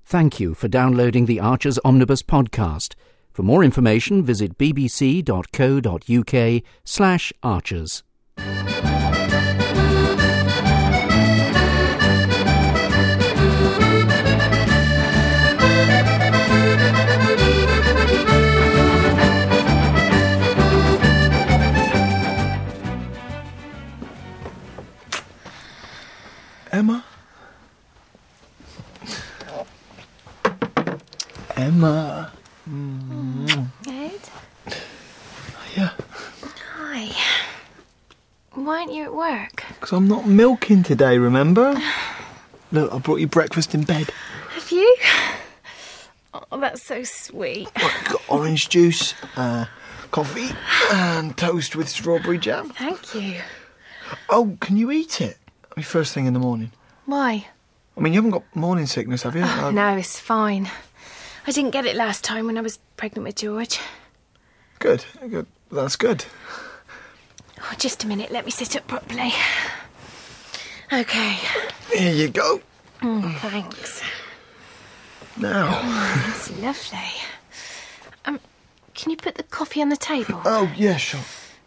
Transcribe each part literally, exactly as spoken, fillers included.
Thank you for downloading the Archers Omnibus podcast. For more information, visit bbc.co.uk slash archers. Emma? Emma. Mm. Ed? Yeah. Hi. Why aren't you at work? Because I'm not milking today, remember? Look, I brought you breakfast in bed. Have you? Oh, that's so sweet. I've got orange juice, uh, coffee, and toast with strawberry jam. Thank you. Oh, can you eat it? I mean, first thing in the morning. Why? I mean, you haven't got morning sickness, have you? Oh, uh, no, it's fine. I didn't get it last time when I was pregnant with George. Good, good. That's good. Oh, just a minute, let me sit up properly. OK. Here you go. Mm, thanks. Now. Oh, that's lovely. Um, can you put the coffee on the table? Oh, yeah, sure.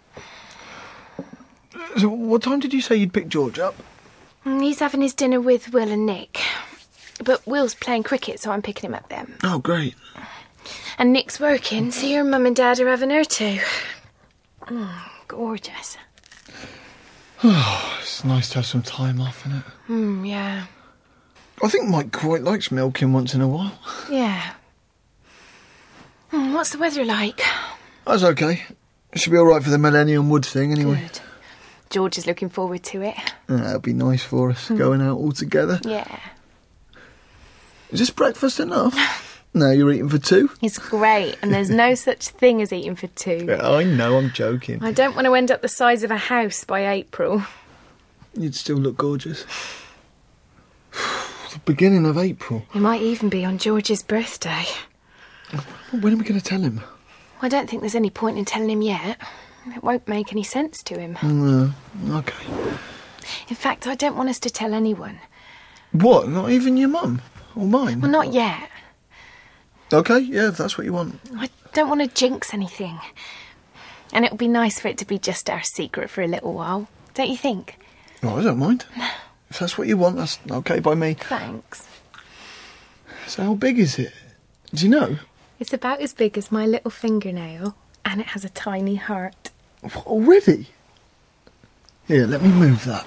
So, what time did you say you'd pick George up? He's having his dinner with Will and Nick. But Will's playing cricket, so I'm picking him up then. Oh, great. And Nick's working, so your mum and dad are having her too. Mm, gorgeous. Oh, it's nice to have some time off, isn't it? Hmm, yeah. I think Mike quite likes milking once in a while. Yeah. Mm, what's the weather like? That's okay. It should be all right for the Millennium Wood thing, anyway. Good. George is looking forward to it. Yeah, that'll be nice for us, going out all together. Yeah. Is this breakfast enough? No, you're eating for two? It's great, and there's no such thing as eating for two. Yeah, I know, I'm joking. I don't want to end up the size of a house by April. You'd still look gorgeous. The beginning of April. It might even be on George's birthday. When are we going to tell him? I don't think there's any point in telling him yet. It won't make any sense to him. No, okay. In fact, I don't want us to tell anyone. What, not even your mum? Or mine? Well, not yet. Okay, yeah, if that's what you want. I don't want to jinx anything. And it'll be nice for it to be just our secret for a little while. Don't you think? Oh, I don't mind. If that's what you want, that's okay by me. Thanks. So how big is it? Do you know? It's about as big as my little fingernail, and it has a tiny heart. Already? Here, let me move that.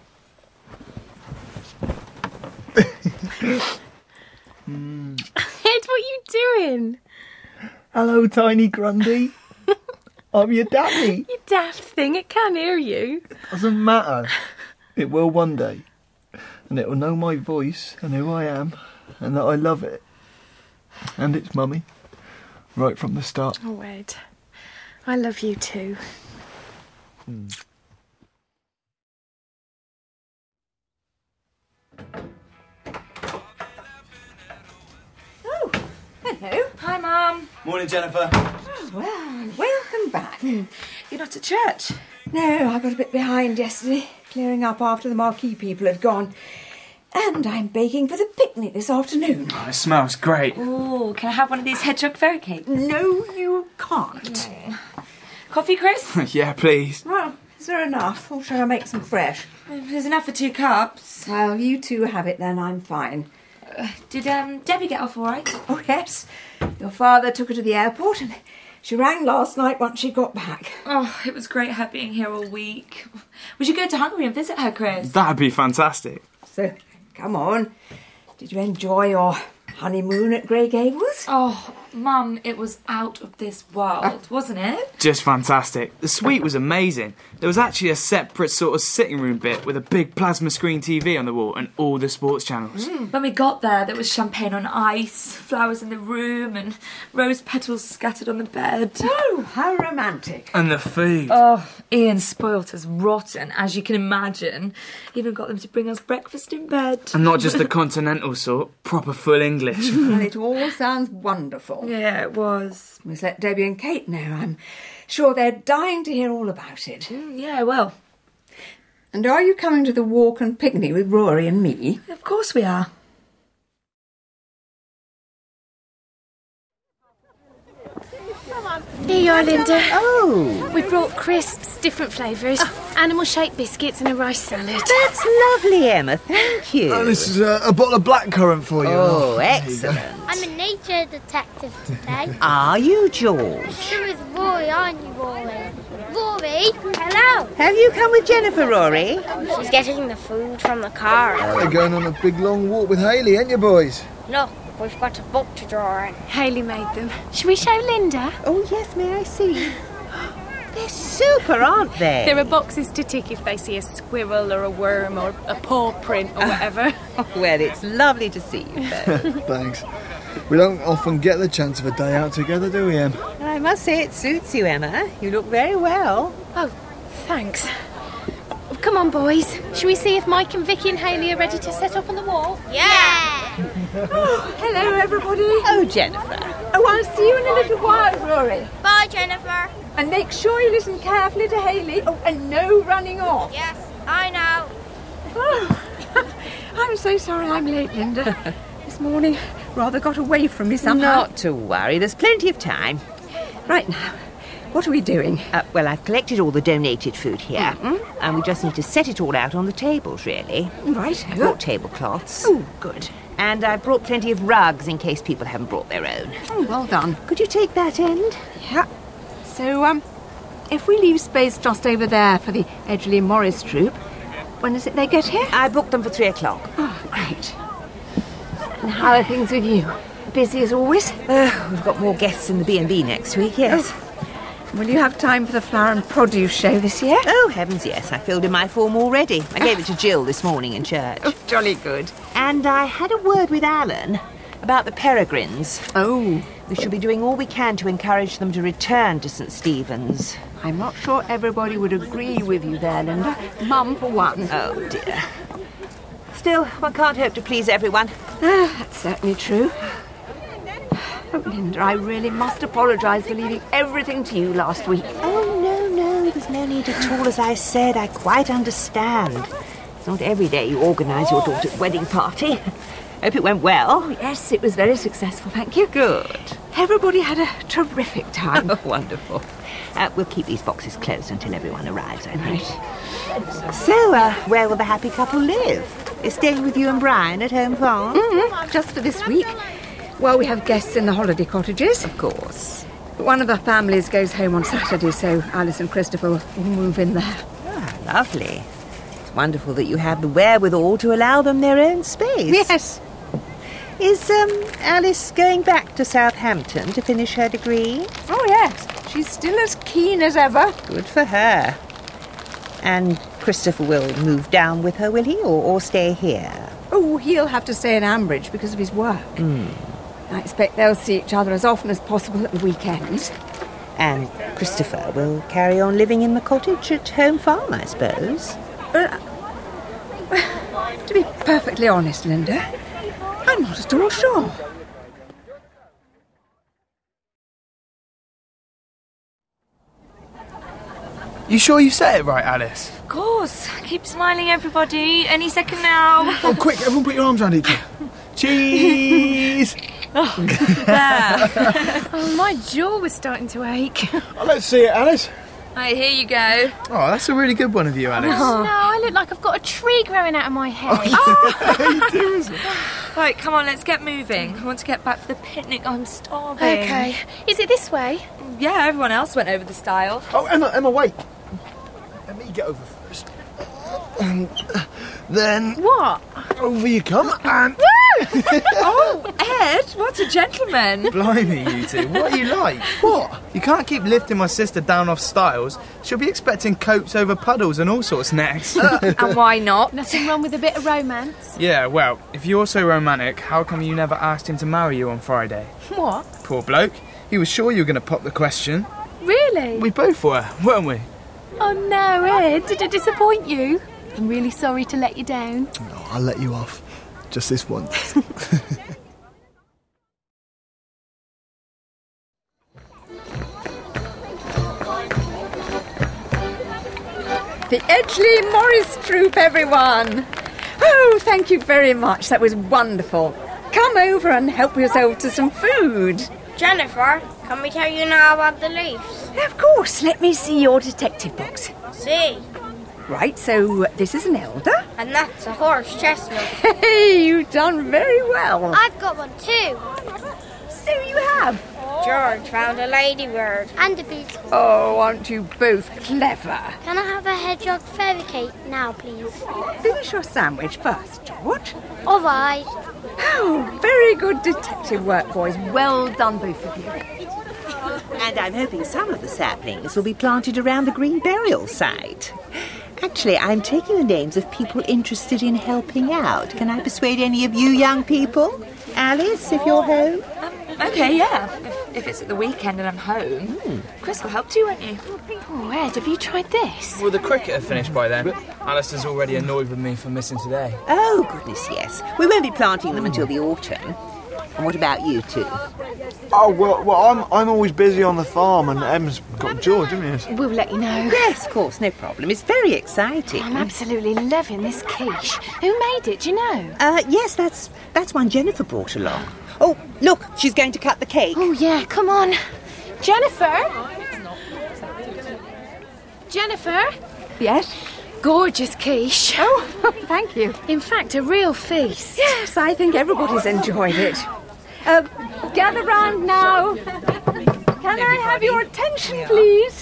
mm. Ed, what are you doing? Hello, tiny Grundy. I'm your daddy. You daft thing, it can't hear you. Doesn't matter. It will one day. And it will know my voice and who I am and that I love it. And its mummy. Right from the start. Oh, Ed. I love you too. Hmm. Oh, hello. Hi, Mum. Morning, Jennifer. Oh, well, welcome back. You're not at church? No, I got a bit behind yesterday, clearing up after the marquee people had gone. And I'm baking for the picnic this afternoon. Oh, it smells great. Oh, can I have one of these hedgehog fairy cakes? No, you can't. Oh. Coffee, Chris? Yeah, please. Well, is there enough, or shall I make some fresh? There's enough for two cups. Well, you two have it then, I'm fine. Uh, did um, Debbie get off all right? Oh, yes. Your father took her to the airport and she rang last night once she got back. Oh, it was great her being here all week. We should go to Hungary and visit her, Chris. That'd be fantastic. So, come on. Did you enjoy your honeymoon at Grey Gables? Oh, Mum, it was out of this world, wasn't it? Just fantastic. The suite was amazing. There was actually a separate sort of sitting room bit with a big plasma screen T V on the wall and all the sports channels. Mm. When we got there, there was champagne on ice, flowers in the room and rose petals scattered on the bed. Oh, how romantic. And the food. Oh, Ian spoilt us rotten, as you can imagine. Even got them to bring us breakfast in bed. And not just the continental sort, proper full English. Well, it all sounds wonderful. Yeah, it was. Must let Debbie and Kate know. I'm sure they're dying to hear all about it. Mm, yeah, well. And are you coming to the walk and picnic with Rory and me? Of course we are. you are, Linda. Oh. We brought crisps, different flavours, oh. animal-shaped biscuits and a rice salad. That's lovely, Emma. Thank you. Oh, this is a, a bottle of blackcurrant for you. Oh, oh excellent. I'm a nature detective today. Are you, George? So is Rory, aren't you, Rory? Rory, hello. Have you come with Jennifer, Rory? She's getting the food from the car. You're going on a big long walk with Hayley, ain't you, boys? Look, we've got a book to draw in. Hayley made them. Shall we show Linda? Oh, yes, may I see? They're super, aren't they? There are boxes to tick if they see a squirrel or a worm or a paw print or whatever. Oh, well, it's lovely to see you both. Thanks. We don't often get the chance of a day out together, do we, Em? I must say it suits you, Emma. You look very well. Oh, thanks. Come on, boys. Shall we see if Mike and Vicky and Hayley are ready to set up on the wall? Yeah! Oh, hello, everybody. Oh, Jennifer. Oh, I'll see you in a little while, Rory. Bye, Jennifer. And make sure you listen carefully to Hayley. Oh, and no running off. Yes, I know. Oh, I'm so sorry I'm late, Linda. This morning rather got away from me somehow. Not to worry, there's plenty of time. Right now, what are we doing? Uh, well, I've collected all the donated food here, mm-hmm. and we just need to set it all out on the tables, really. Right. I brought tablecloths. Oh, good. And I brought plenty of rugs in case people haven't brought their own. Oh, well done. Could you take that end? Yeah. So, um, if we leave space just over there for the Edgley Morris troupe, when is it they get here? I booked them for three o'clock. Oh, great. And how are things with you? Busy as always? Uh, we've got more guests in the B and B next week, yes. Oh. Will you have time for the flower and produce show this year? Oh, heavens, yes. I filled in my form already. I gave it to Jill this morning in church. Oh, jolly good. And I had a word with Alan about the Peregrines. Oh. We should be doing all we can to encourage them to return to St Stephen's. I'm not sure everybody would agree with you there, Linda. Mum, for one. Oh, dear. Still, one can't hope to please everyone. Ah, that's certainly true. Oh, Linda, I really must apologise for leaving everything to you last week. Oh, no, no, there's no need at all. As I said, I quite understand. It's not every day you organise your daughter's wedding party. Hope it went well. Oh, yes, it was very successful, thank you. Good. Everybody had a terrific time. Oh, wonderful. Uh, we'll keep these boxes closed until everyone arrives, I think. So, uh, where will the happy couple live? Is staying with you and Brian at Home Farm? Mm-hmm. Just for this week. Well, we have guests in the holiday cottages. Of course. One of the families goes home on Saturday, so Alice and Christopher will move in there. Ah, lovely. It's wonderful that you have the wherewithal to allow them their own space. Yes. Is um, Alice going back to Southampton to finish her degree? Oh, yes. She's still as keen as ever. Good for her. And Christopher will move down with her, will he, or, or stay here? Oh, he'll have to stay in Ambridge because of his work. Mm. I expect they'll see each other as often as possible at the weekends. And Christopher will carry on living in the cottage at Home Farm, I suppose. Uh, to be perfectly honest, Linda, I'm not at all sure. You sure you said it right, Alice? Of course. Keep smiling, everybody. Any second now. Oh, quick, everyone put your arms around each other. Cheese! Oh, there. Oh, my jaw was starting to ache. Oh, let's see it, Alice. Right, here you go. Oh, that's a really good one of you, Alice. Oh, no, I look like I've got a tree growing out of my head. Oh, you do, isn't it? Right, come on, let's get moving. I want to get back for the picnic. I'm starving. Okay. Is it this way? Yeah, everyone else went over the stile. Oh, Emma, Emma, wait. Let me get over first. And then... What? Over you come, and... Oh, Ed, what a gentleman. Blimey, you two, what are you like? What? You can't keep lifting my sister down off stiles. She'll be expecting copes over puddles and all sorts next. Uh, and why not? Nothing wrong with a bit of romance. Yeah, well, if you're so romantic, how come you never asked him to marry you on Friday? What? Poor bloke. He was sure you were going to pop the question. Really? We both were, weren't we? Oh no, Ed, did it disappoint you? I'm really sorry to let you down. No, I'll let you off. Just this once. The Edgley Morris troupe, everyone. Oh, thank you very much. That was wonderful. Come over and help yourself to some food. Jennifer, can we tell you now about the leaves? Of course, let me see your detective box. See. Right, so uh, this is an elder. And that's a horse chestnut. Hey, you've done very well. I've got one too. So you have. George found a ladybird. And a beetle. Oh, aren't you both clever? Can I have a hedgehog fairy cake now, please? Finish your sandwich first, George. All right. Oh, very good detective work, boys. Well done, both of you. And I'm hoping some of the saplings will be planted around the green burial site. Actually, I'm taking the names of people interested in helping out. Can I persuade any of you young people? Alice, if you're home? Um, okay, yeah. If, if it's at the weekend and I'm home. Mm. Chris will help too, won't you? Oh, Ed, have you tried this? Will the cricket have finished by then? Alistair's already annoyed with me for missing today. Oh, goodness, yes. We won't be planting them until the autumn. And what about you two? Oh, well, well I'm I'm always busy on the farm, and Em's got George, haven't he? We'll let you know. Yes, of course, no problem. It's very exciting. I'm absolutely loving this quiche. Who made it, do you know? Uh, yes, that's that's one Jennifer brought along. Oh, look, she's going to cut the cake. Oh, yeah, come on. Jennifer? Jennifer? Yes? Gorgeous quiche. Oh, thank you. In fact, a real feast. Yes, I think everybody's enjoyed it. Uh, gather round now. Can I have your attention, please?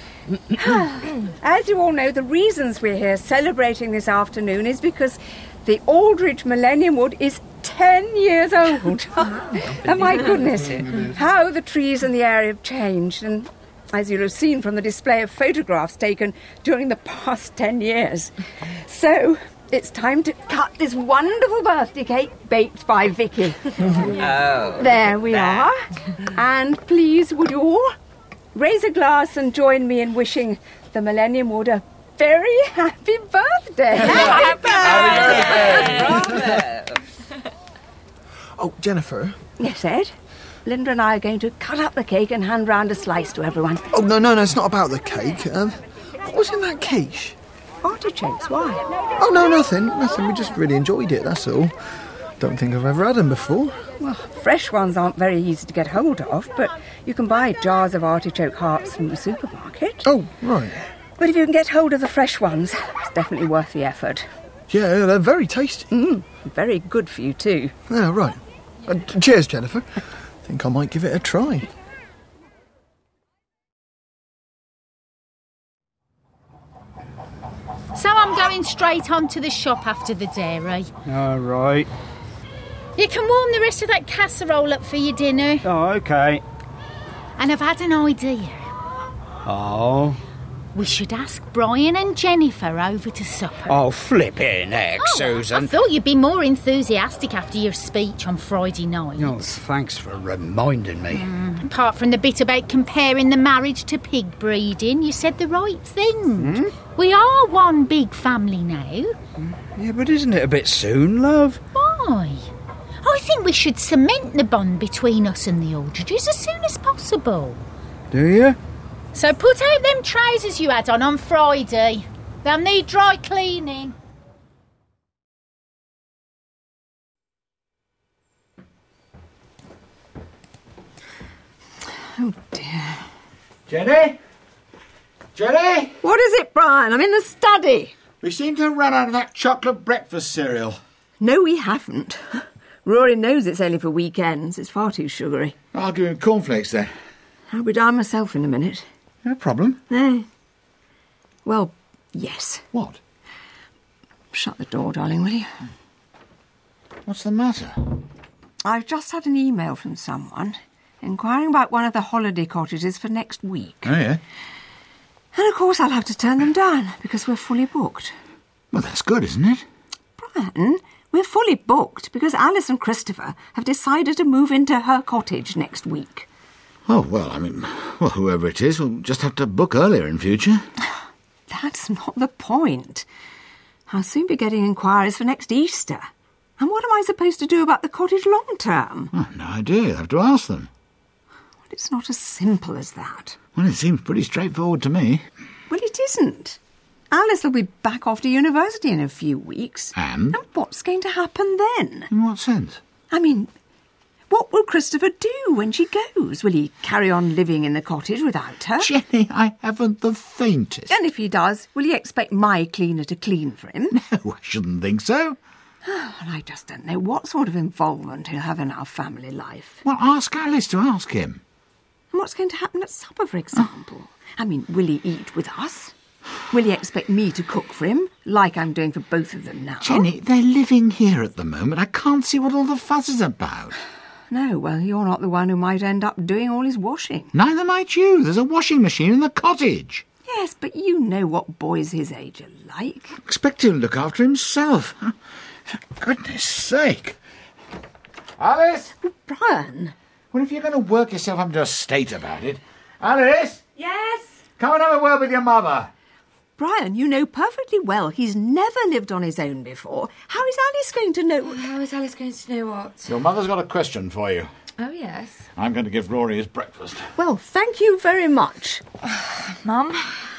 As you all know, the reasons we're here celebrating this afternoon is because the Aldridge Millennium Wood is ten years old. And my goodness, how the trees in the area have changed. And as you'll have seen from the display of photographs taken during the past ten years. So, it's time to cut this wonderful birthday cake baked by Vicky. Oh. There we are. And please, would you all raise a glass and join me in wishing the Millennium Wood a very happy birthday. Happy birthday! Oh, Jennifer. Yes, Ed? Linda and I are going to cut up the cake and hand round a slice to everyone. Oh, no, no, no, it's not about the cake. Um, what was in that quiche? Artichokes, why? Oh, no, nothing, nothing. We just really enjoyed it, that's all. Don't think I've ever had them before. Well, fresh ones aren't very easy to get hold of, but you can buy jars of artichoke hearts from the supermarket. Oh, right. But if you can get hold of the fresh ones, it's definitely worth the effort. Yeah, they're very tasty. Mm, very good for you too. Yeah, right. Uh, cheers, Jennifer. I think I might give it a try. So I'm going straight on to the shop after the dairy. All right. You can warm the rest of that casserole up for your dinner. Oh, OK. And I've had an idea. Oh? We should ask Brian and Jennifer over to supper. Oh, flippin' heck, Oh, Susan. I thought you'd be more enthusiastic after your speech on Friday night. Oh, thanks for reminding me. Mm, apart from the bit about comparing the marriage to pig breeding, you said the right thing. Hmm? We are one big family now. Yeah, but isn't it a bit soon, love? Why? I think we should cement the bond between us and the Aldridges as soon as possible. Do you? So put out them trousers you had on on Friday. They'll need dry cleaning. Oh, dear. Jenny? Jenny? What is it, Brian? I'm in the study. We seem to have run out of that chocolate breakfast cereal. No, we haven't. Rory knows it's only for weekends. It's far too sugary. I'll give him cornflakes then. I'll be down myself in a minute. No problem. Eh. Well, yes. What? Shut the door, darling, will you? What's the matter? I've just had an email from someone inquiring about one of the holiday cottages for next week. Oh, yeah? And, of course, I'll have to turn them down because we're fully booked. Well, that's good, isn't it? Brian, we're fully booked because Alice and Christopher have decided to move into her cottage next week. Oh, well, I mean, well, whoever it is, we'll just have to book earlier in future. That's not the point. I'll soon be getting inquiries for next Easter. And what am I supposed to do about the cottage long term? Oh, no idea. You'll have to ask them. Well, it's not as simple as that. Well, it seems pretty straightforward to me. Well, it isn't. Alice will be back off to university in a few weeks. And? And what's going to happen then? In what sense? I mean, What will Christopher do when she goes? Will he carry on living in the cottage without her? Jenny, I haven't the faintest. And if he does, will he expect my cleaner to clean for him? No, I shouldn't think so. Well, I just don't know what sort of involvement he'll have in our family life. Well, ask Alice to ask him. And what's going to happen at supper, for example? I mean, will he eat with us? Will he expect me to cook for him, like I'm doing for both of them now? Jenny, they're living here at the moment. I can't see what all the fuss is about. No, well, you're not the one who might end up doing all his washing. Neither might you. There's a washing machine in the cottage. Yes, but you know what boys his age are like. Expect him to look after himself. For goodness sake. Alice? Oh, Brian. Well, if you're going to work yourself up to a state about it... Alice? Yes? Come and have a word with your mother. Brian, you know perfectly well he's never lived on his own before. How is Alice going to know... How is Alice going to know what? Your mother's got a question for you. Oh, yes. I'm going to give Rory his breakfast. Well, thank you very much. Mum?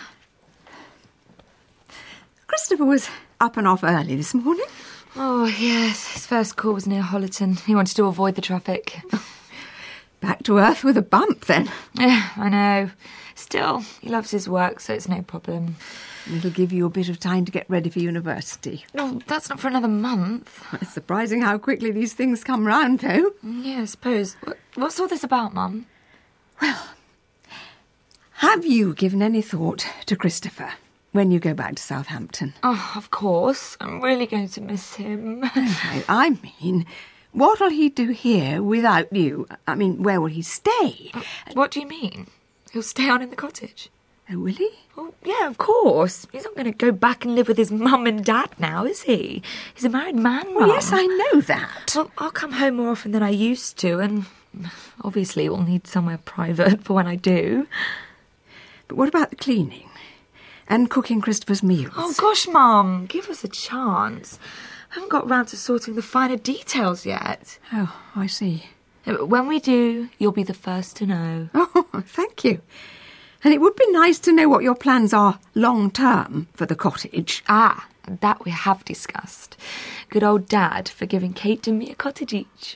Christopher was up and off early this morning. Oh, yes. His first call was near Hollerton. He wanted to avoid the traffic. Back to earth with a bump, then. Yeah, I know. Still, he loves his work, so it's no problem. It'll give you a bit of time to get ready for university. No, that's not for another month. It's surprising how quickly these things come round, though. Yeah, I suppose. What's all this about, Mum? Well, have you given any thought to Christopher when you go back to Southampton? Oh, of course. I'm really going to miss him. No, I mean, what'll he do here without you? I mean, where will he stay? What do you mean? He'll stay on in the cottage. Oh, will he? Well, yeah, of course. He's not going to go back and live with his mum and dad now, is he? He's a married man, Mum. Well, yes, I know that. Well, I'll come home more often than I used to, and obviously we'll need somewhere private for when I do. But what about the cleaning? And cooking Christopher's meals? Oh, gosh, Mum, give us a chance. I haven't got round to sorting the finer details yet. Oh, I see. When we do, you'll be the first to know. Oh, thank you. And it would be nice to know what your plans are long-term for the cottage. Ah, that we have discussed. Good old Dad for giving Kate and me a cottage each.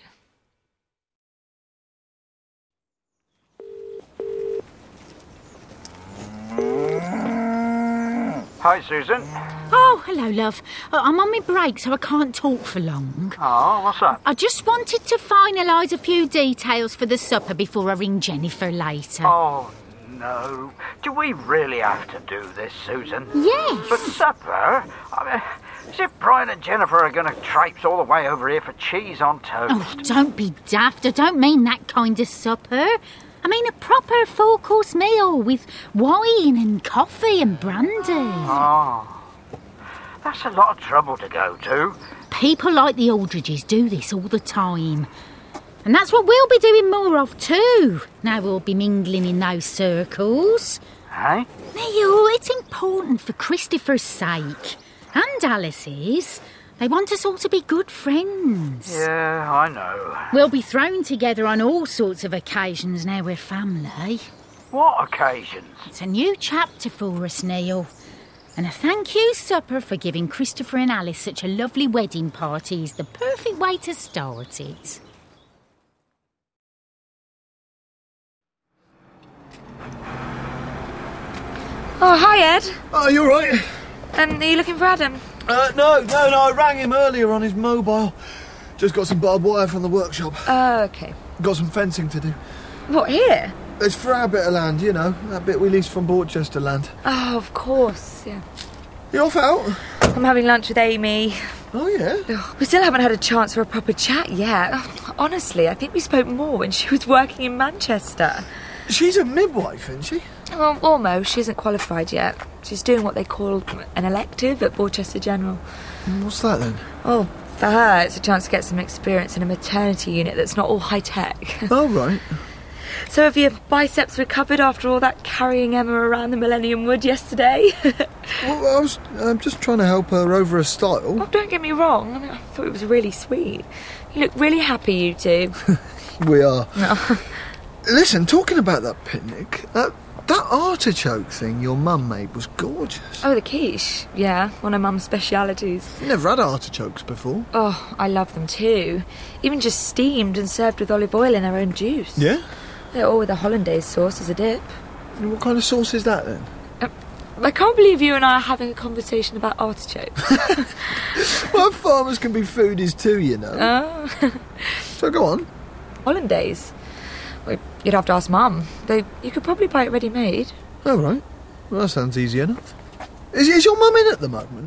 Hi, Susan. Oh, hello, love. Uh, I'm on my break, so I can't talk for long. Oh, what's up? I just wanted to finalise a few details for the supper before I ring Jennifer later. Oh, no. Do we really have to do this, Susan? Yes. For supper? I mean, as if Brian and Jennifer are going to traipse all the way over here for cheese on toast. Oh, don't be daft. I don't mean that kind of supper. I mean a proper four-course meal with wine and coffee and brandy. Oh, that's a lot of trouble to go to. People like the Aldridges do this all the time. And that's what we'll be doing more of too. Now we'll be mingling in those circles. Hey? Neil, it's important for Christopher's sake. And Alice's. They want us all to be good friends. Yeah, I know. We'll be thrown together on all sorts of occasions now we're family. What occasions? It's a new chapter for us, Neil. And a thank you supper for giving Christopher and Alice such a lovely wedding party is the perfect way to start it. Oh, hi, Ed. Oh, you all right? Um, are you looking for Adam? Uh, no, no, no, I rang him earlier on his mobile. Just got some barbed wire from the workshop. Oh, OK. Got some fencing to do. What, here? It's for our bit of land, you know, that bit we leased from Borchester land. Oh, of course, yeah. You off out? I'm having lunch with Amy. Oh, yeah? Oh, we still haven't had a chance for a proper chat yet. Oh, honestly, I think we spoke more when she was working in Manchester. She's a midwife, isn't she? Well, almost. She isn't qualified yet. She's doing what they call an elective at Borchester General. What's that, then? Oh, for her, it's a chance to get some experience in a maternity unit that's not all high-tech. Oh, right. So have your biceps recovered after all that carrying Emma around the Millennium Wood yesterday? Well, I was I'm just trying to help her over her style. Oh, don't get me wrong. I mean, I thought it was really sweet. You look really happy, you two. We are. No. Listen, talking about that picnic, uh, that artichoke thing your mum made was gorgeous. Oh, the quiche. Yeah, one of Mum's specialities. Never had artichokes before. Oh, I love them too. Even just steamed and served with olive oil in their own juice. Yeah? They're all with a hollandaise sauce as a dip. And what kind of sauce is that then? Uh, I can't believe you and I are having a conversation about artichokes. Well, farmers can be foodies too, you know. Oh. So go on. Hollandaise? Well, you'd have to ask Mum. Though you could probably buy it ready-made. Oh, right. Well, that sounds easy enough. Is, is your mum in at the moment?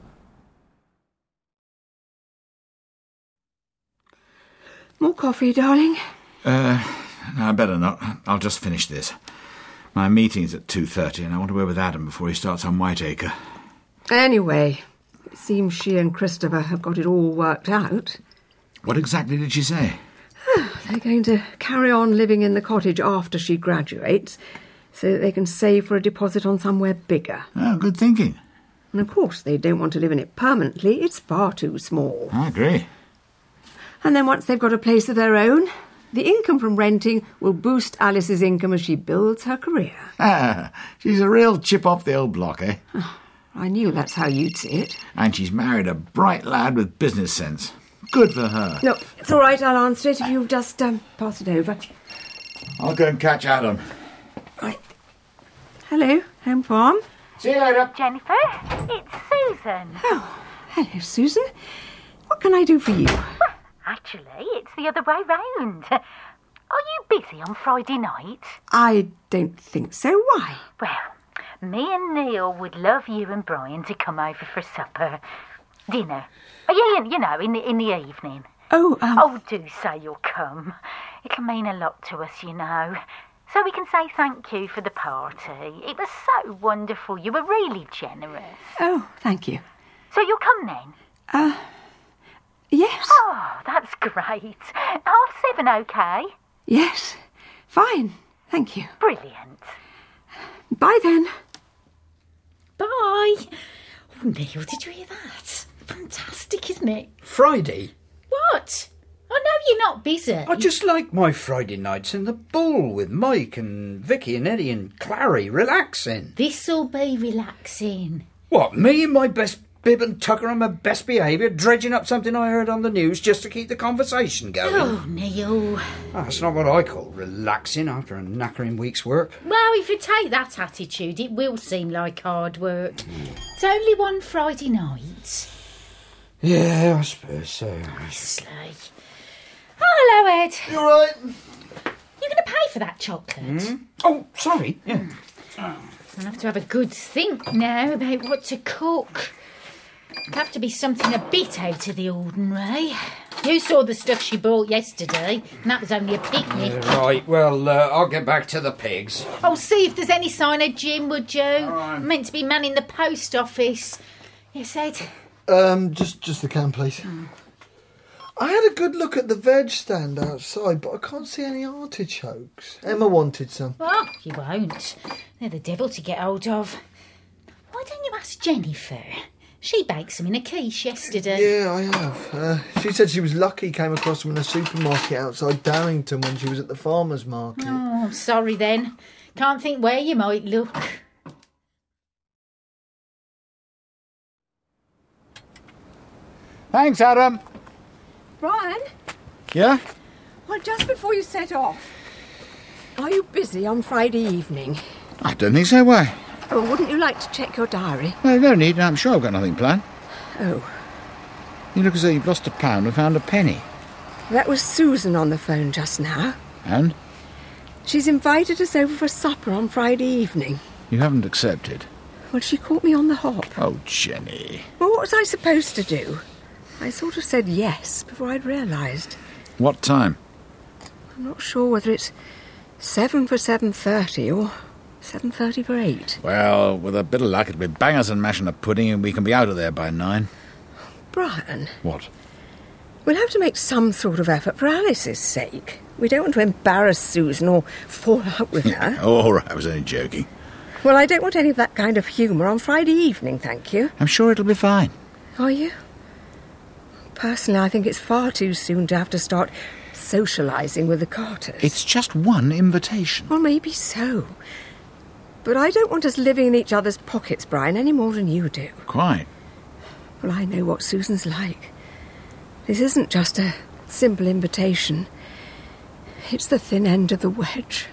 More coffee, darling? Uh, no, I better not. I'll just finish this. My meeting's at two thirty and I want to go with Adam before he starts on Whiteacre. Anyway, it seems she and Christopher have got it all worked out. What exactly did she say? They're going to carry on living in the cottage after she graduates so that they can save for a deposit on somewhere bigger. Oh, good thinking. And of course they don't want to live in it permanently. It's far too small. I agree. And then once they've got a place of their own, the income from renting will boost Alice's income as she builds her career. Ah, she's a real chip off the old block, eh? Oh, I knew that's how you'd see it. And she's married a bright lad with business sense. Good for her. No, it's all right, I'll answer it if you just um, pass it over. I'll go and catch Adam. Right. Hello, Home Farm. See you later. Jennifer, it's Susan. Oh, hello, Susan. What can I do for you? Well, actually, it's the other way round. Are you busy on Friday night? I don't think so. Why? Well, me and Neil would love you and Brian to come over for supper. Dinner. Oh, yeah, you know, in the, in the evening. Oh, um... Oh, do say you'll come. It'll mean a lot to us, you know. So we can say thank you for the party. It was so wonderful. You were really generous. Oh, thank you. So you'll come then? Uh, yes. Oh, that's great. Half seven, OK? Yes. Fine. Thank you. Brilliant. Bye then. Bye. Oh, Neil, did you hear that? Fantastic, isn't it? Friday? What? I know you're not busy. I just like my Friday nights in the Bull with Mike and Vicky and Eddie and Clary, relaxing. This'll be relaxing. What, me in my best bib and tucker on my best behaviour, dredging up something I heard on the news just to keep the conversation going? Oh, Neil. That's not what I call relaxing after a knackering week's work. Well, if you take that attitude, it will seem like hard work. It's only one Friday night. Yeah, I suppose so. Honestly. Hello, Ed. You all right? You're going to pay for that chocolate? Mm? Oh, sorry. Yeah. I'll have to have a good think now about what to cook. It'll have to be something a bit out of the ordinary. You saw the stuff she bought yesterday, and that was only a picnic. Uh, right, well, uh, I'll get back to the pigs. Oh, see if there's any sign of Jim, would you? Right. I'm meant to be manning the post office. Yes, Ed? Um, just, just the can, please. Mm. I had a good look at the veg stand outside, but I can't see any artichokes. Emma wanted some. Oh, you won't. They're the devil to get hold of. Why don't you ask Jennifer? She baked some in a quiche yesterday. Yeah, I have. Uh, she said she was lucky came across them in a supermarket outside Darrington when she was at the farmer's market. Oh, I'm sorry then. Can't think where you might look. Thanks, Adam. Brian? Yeah? Well, just before you set off, are you busy on Friday evening? I don't think so. Why? Oh, wouldn't you like to check your diary? No, no need. I'm sure I've got nothing planned. Oh. You look as though you've lost a pound and found a penny. That was Susan on the phone just now. And? She's invited us over for supper on Friday evening. You haven't accepted? Well, she caught me on the hop. Oh, Jenny. Well, what was I supposed to do? I sort of said yes before I'd realised. What time? I'm not sure whether it's seven for seven thirty or seven thirty for eight. Well, with a bit of luck, it'll be bangers and mash and a pudding and we can be out of there by nine. Brian. What? We'll have to make some sort of effort for Alice's sake. We don't want to embarrass Susan or fall out with her. Oh, all right, I was only joking. Well, I don't want any of that kind of humour on Friday evening, thank you. I'm sure it'll be fine. Are you? Personally, I think it's far too soon to have to start socialising with the Carters. It's just one invitation. Well, maybe so. But I don't want us living in each other's pockets, Brian, any more than you do. Quite. Well, I know what Susan's like. This isn't just a simple invitation. It's the thin end of the wedge.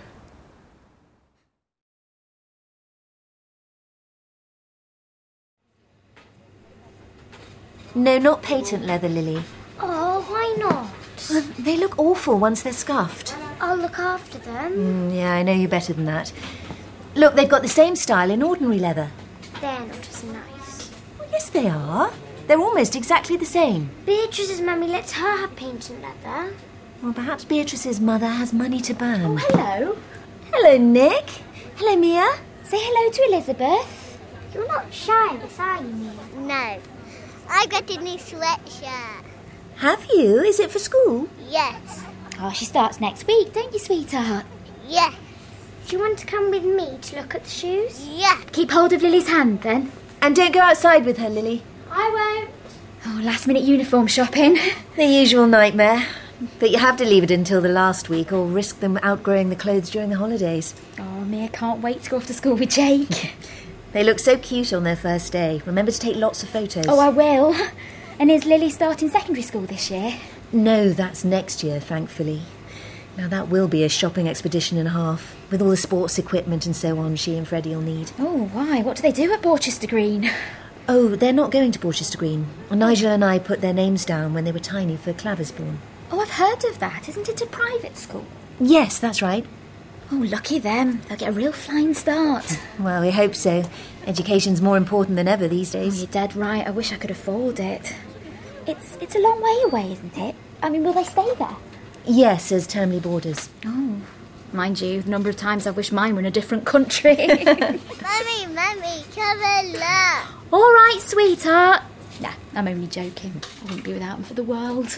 No, not patent leather, Lily. Oh, why not? Well, they look awful once they're scuffed. I'll look after them. Mm, yeah, I know you better than that. Look, they've got the same style in ordinary leather. They're not as nice. Well, yes, they are. They're almost exactly the same. Beatrice's mummy lets her have patent leather. Well, perhaps Beatrice's mother has money to burn. Oh, hello. Hello, Nick. Hello, Mia. Say hello to Elizabeth. You're not shy of us, are you, Mia? No. I got a new sweatshirt. Have you? Is it for school? Yes. Oh, she starts next week, don't you, sweetheart? Yes. Do you want to come with me to look at the shoes? Yeah. Keep hold of Lily's hand, then. And don't go outside with her, Lily. I won't. Oh, last-minute uniform shopping. The usual nightmare. But you have to leave it until the last week or risk them outgrowing the clothes during the holidays. Oh, Mia can't wait to go off to school with Jake. They look so cute on their first day. Remember to take lots of photos. Oh, I will. And is Lily starting secondary school this year? No, that's next year, thankfully. Now, that will be a shopping expedition and a half, with all the sports equipment and so on she and Freddie will need. Oh, why? What do they do at Borchester Green? Oh, they're not going to Borchester Green. Nigel and I put their names down when they were tiny for Claversbourne. Oh, I've heard of that. Isn't it a private school? Yes, that's right. Oh, lucky them. They'll get a real flying start. Well, we hope so. Education's more important than ever these days. Oh, you're dead right. I wish I could afford it. It's it's a long way away, isn't it? I mean, will they stay there? Yes, as Termly boarders. Oh, mind you, the number of times I've wished mine were in a different country. Mummy, Mummy, come and look. All right, sweetheart. Nah, I'm only joking. I wouldn't be without them for the world.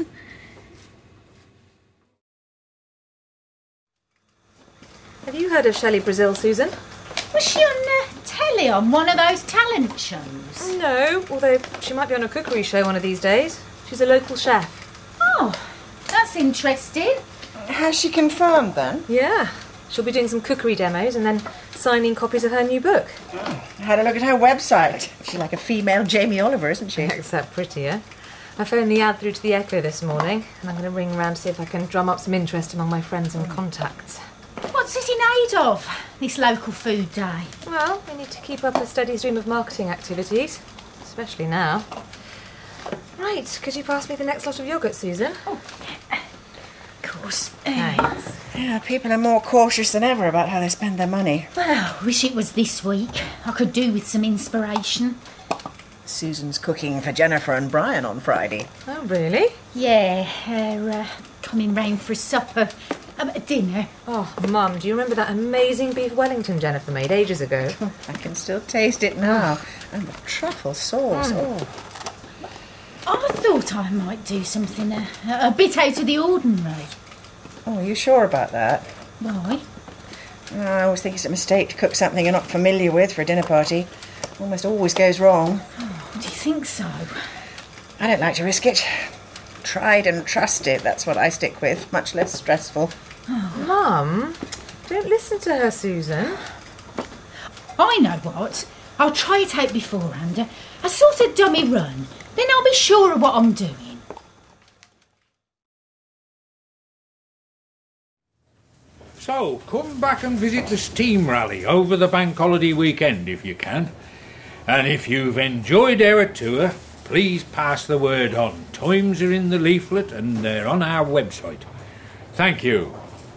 Have you heard of Shelley Brazil, Susan? Was she on uh, telly on one of those talent shows? No, although she might be on a cookery show one of these days. She's a local chef. Oh, that's interesting. Has she confirmed then? Yeah. She'll be doing some cookery demos and then signing copies of her new book. Oh, I had a look at her website. She's like a female Jamie Oliver, isn't she? Except prettier. I phoned the ad through to the Echo this morning, and I'm going to ring round to see if I can drum up some interest among my friends and contacts. What's it in aid of, this local food day? Well, we need to keep up a steady stream of marketing activities, especially now. Right, could you pass me the next lot of yoghurt, Susan? Oh, of course. Thanks. Yeah, people are more cautious than ever about how they spend their money. Well, wish it was this week. I could do with some inspiration. Susan's cooking for Jennifer and Brian on Friday. Oh, really? Yeah, they're uh, coming round for supper. Um, dinner. Oh, Mum, do you remember that amazing beef Wellington Jennifer made ages ago? Oh, I can still taste it now. And the truffle sauce. Mm. I Oh. thought I might do something a, a bit out of the ordinary. Oh, are you sure about that? Why? Oh, I always think it's a mistake to cook something you're not familiar with for a dinner party. Almost always goes wrong. Oh, do you think so? I don't like to risk it. Tried and trusted, that's what I stick with. Much less stressful. Oh. Mum, don't listen to her, Susan. I know what. I'll try it out beforehand. A, a sort of dummy run. Then I'll be sure of what I'm doing. So, come back and visit the Steam Rally over the bank holiday weekend if you can. And if you've enjoyed our tour, please pass the word on. Times are in the leaflet and they're on our website. Thank you.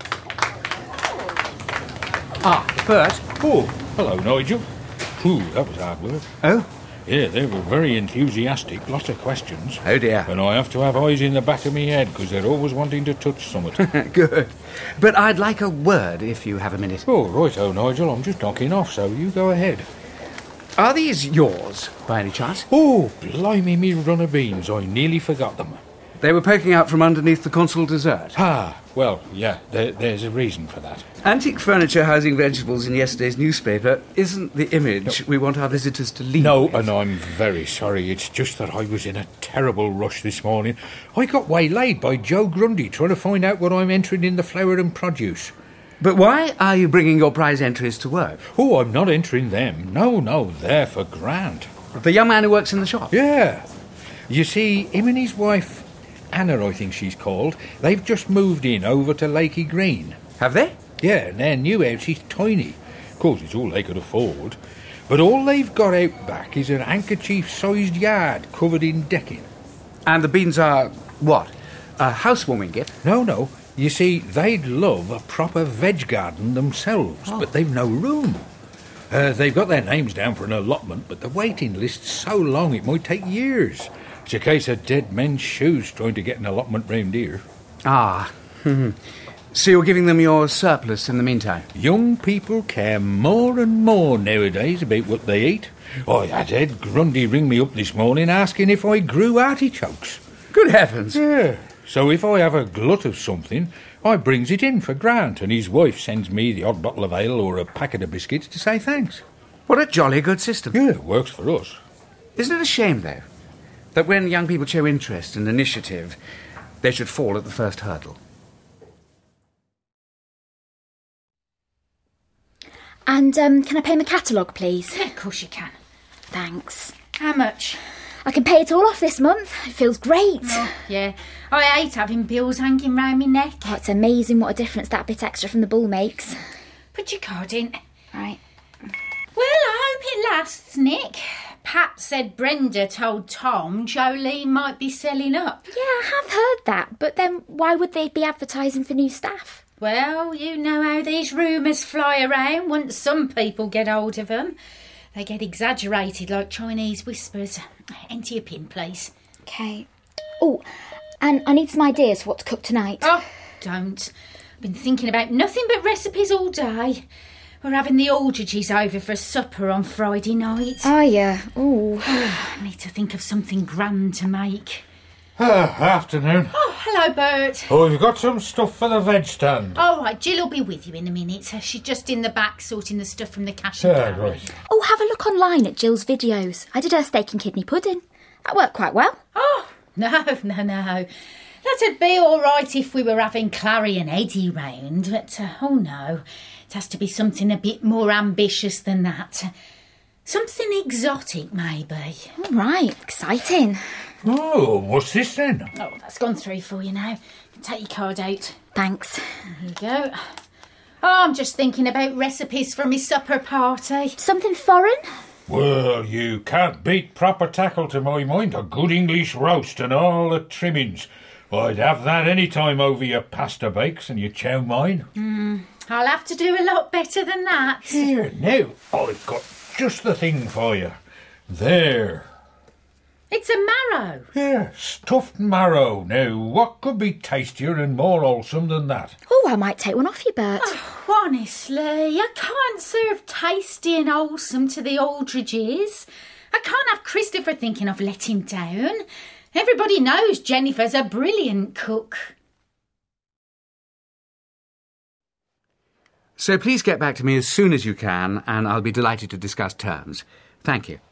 Ah, Bert. Oh, hello, Nigel. Ooh, that was hard work. Oh? Yeah, they were very enthusiastic, lots of questions. Oh dear. And I have to have eyes in the back of my head because they're always wanting to touch something. Good. But I'd like a word if you have a minute. Oh, right-o, Nigel, I'm just knocking off, so you go ahead. Are these yours, by any chance? Oh, blimey me runner beans, I nearly forgot them. They were poking out from underneath the consul dessert. Ah, well, yeah, there, there's a reason for that. Antique furniture housing vegetables in yesterday's newspaper isn't the image no. we want our visitors to leave No, with. and I'm very sorry. It's just that I was in a terrible rush this morning. I got waylaid by Joe Grundy trying to find out what I'm entering in the flower and produce. But why are you bringing your prize entries to work? Oh, I'm not entering them. No, no, they're for Grant. The young man who works in the shop? Yeah. You see, him and his wife, Anna, I think she's called, they've just moved in over to Lakey Green. Have they? Yeah, and their new house is tiny. Of course, it's all they could afford. But all they've got out back is an handkerchief-sized yard covered in decking. And the beans are, what, a housewarming gift? No, no. You see, they'd love a proper veg garden themselves, oh. but they've no room. Uh, they've got their names down for an allotment, but the waiting list's so long it might take years. It's a case of dead men's shoes trying to get an allotment round here. Ah. So you're giving them your surplus in the meantime? Young people care more and more nowadays about what they eat. I had Ed Grundy ring me up this morning asking if I grew artichokes. Good heavens. Yeah. So if I have a glut of something, I brings it in for Grant, and his wife sends me the odd bottle of ale or a packet of biscuits to say thanks. What a jolly good system. Yeah, it works for us. Isn't it a shame, though, that when young people show interest and initiative, they should fall at the first hurdle? And, um, can I pay my catalogue, please? Yeah, of course you can. Thanks. How much? I can pay it all off this month. It feels great. Oh, yeah. I hate having bills hanging round my neck. Oh, it's amazing what a difference that bit extra from the bull makes. Put your card in. Right. Well, I hope it lasts, Nick. Pat said Brenda told Tom Jolene might be selling up. Yeah, I have heard that, but then why would they be advertising for new staff? Well, you know how these rumours fly around once some people get hold of them. They get exaggerated like Chinese whispers. Enter your pin, please. OK. Oh, and I need some ideas for what to cook tonight. Oh, don't. I've been thinking about nothing but recipes all day. We're having the Aldridges over for a supper on Friday night. Oh, yeah. Oh. I need to think of something grand to make. Uh, afternoon. Oh, hello, Bert. Oh, you've got some stuff for the veg stand. All right, Jill will be with you in a minute. She's just in the back sorting the stuff from the cash and Yeah, carry. right. Oh, have a look online at Jill's videos. I did her steak and kidney pudding. That worked quite well. Oh, no, no, no. That'd be all right if we were having Clary and Eddie round, but, uh, oh no, it has to be something a bit more ambitious than that. Something exotic, maybe. All right, exciting. Oh, what's this then? Oh, that's gone through for you now. Take your card out. Thanks. There you go. Oh, I'm just thinking about recipes for my supper party. Something foreign? Well, you can't beat proper tackle to my mind. A good English roast and all the trimmings. I'd have that any time over your pasta bakes and your chow mein. Mm, I'll have to do a lot better than that. Here, now, I've got just the thing for you. There. It's a marrow. Yeah, stuffed marrow. Now, what could be tastier and more wholesome than that? Oh, I might take one off you, Bert. Oh, honestly, I can't serve tasty and wholesome to the Aldridges. I can't have Christopher thinking of letting him down. Everybody knows Jennifer's a brilliant cook. So please get back to me as soon as you can, and I'll be delighted to discuss terms. Thank you.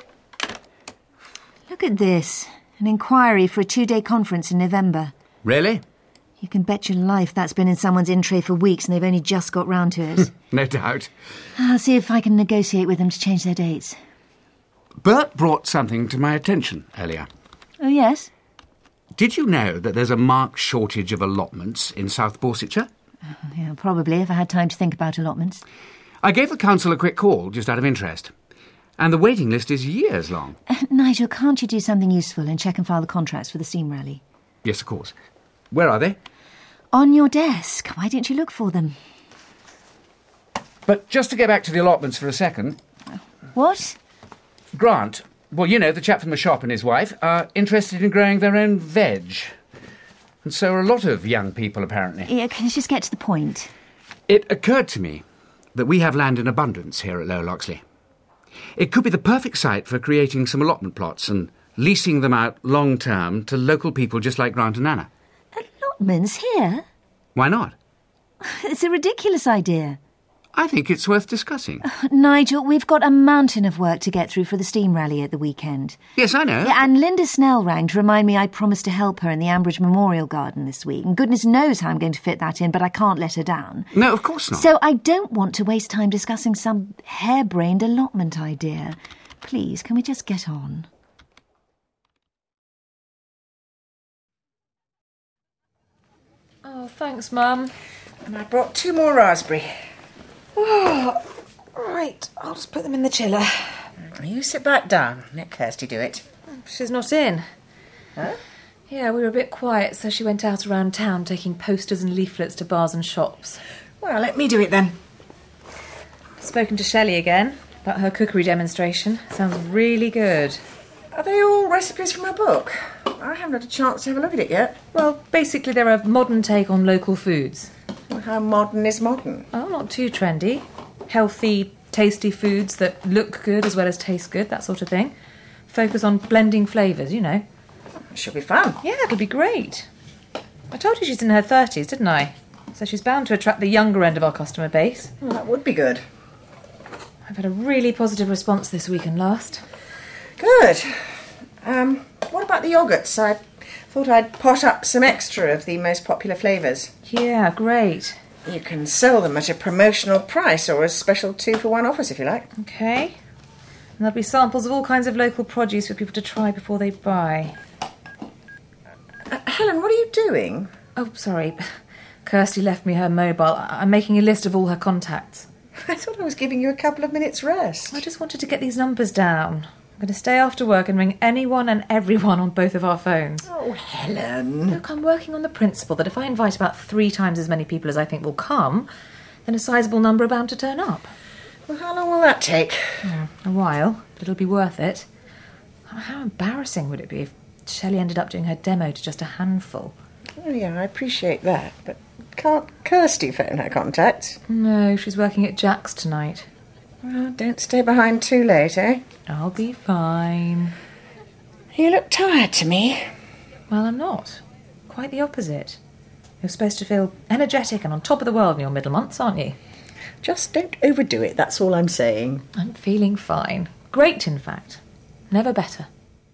Look at this. An inquiry for a two-day conference in November. Really? You can bet your life that's been in someone's in tray for weeks and they've only just got round to it. No doubt. I'll see if I can negotiate with them to change their dates. Bert brought something to my attention earlier. Oh, yes? Did you know that there's a marked shortage of allotments in South Borsetshire? Uh, yeah, probably, if I had time to think about allotments. I gave the council a quick call, just out of interest. And the waiting list is years long. Uh, Nigel, can't you do something useful and check and file the contracts for the steam rally? Yes, of course. Where are they? On your desk. Why didn't you look for them? But just to go back to the allotments for a second... What? Grant, well, you know, the chap from the shop and his wife, are interested in growing their own veg. And so are a lot of young people, apparently. Yeah, can you just get to the point? It occurred to me that we have land in abundance here at Lower Loxley. It could be the perfect site for creating some allotment plots and leasing them out long-term to local people just like Grant and Anna. Allotments here? Why not? It's a ridiculous idea. I think it's worth discussing. Nigel, we've got a mountain of work to get through for the steam rally at the weekend. Yes, I know. Yeah, and Linda Snell rang to remind me I promised to help her in the Ambridge Memorial Garden this week. And goodness knows how I'm going to fit that in, but I can't let her down. No, of course not. So I don't want to waste time discussing some harebrained allotment idea. Please, can we just get on? Oh, thanks, Mum. And I brought two more raspberry. Oh, right. I'll just put them in the chiller. You sit back down. Let Kirsty do it. She's not in. Huh? Yeah, we were a bit quiet, so she went out around town taking posters and leaflets to bars and shops. Well, let me do it then. Spoken to Shelley again about her cookery demonstration. Sounds really good. Are they all recipes from her book? I haven't had a chance to have a look at it yet. Well, basically they're a modern take on local foods. Well, how modern is modern? Oh, not too trendy. Healthy, tasty foods that look good as well as taste good, that sort of thing. Focus on blending flavours, you know. It should be fun. Yeah, it'll be great. I told you she's in her thirties, didn't I? So she's bound to attract the younger end of our customer base. Well, that would be good. I've had a really positive response this week and last. Good. Um, what about the yoghurts? I thought I'd pot up some extra of the most popular flavours. Yeah, great. You can sell them at a promotional price or as special two-for-one offers if you like. OK. And there'll be samples of all kinds of local produce for people to try before they buy. Uh, Helen, what are you doing? Oh, sorry. Kirsty left me her mobile. I- I'm making a list of all her contacts. I thought I was giving you a couple of minutes' rest. I just wanted to get these numbers down. I'm going to stay after work and ring anyone and everyone on both of our phones. Oh, Helen. Look, I'm working on the principle that if I invite about three times as many people as I think will come, then a sizable number are bound to turn up. Well, how long will that take? Oh, a while, but it'll be worth it. Oh, how embarrassing would it be if Shelley ended up doing her demo to just a handful? Oh, yeah, I appreciate that, but can't Kirsty phone her contacts? No, she's working at Jack's tonight. Well, don't stay behind too late, eh? I'll be fine. You look tired to me. Well, I'm not. Quite the opposite. You're supposed to feel energetic and on top of the world in your middle months, aren't you? Just don't overdo it, that's all I'm saying. I'm feeling fine. Great, in fact. Never better.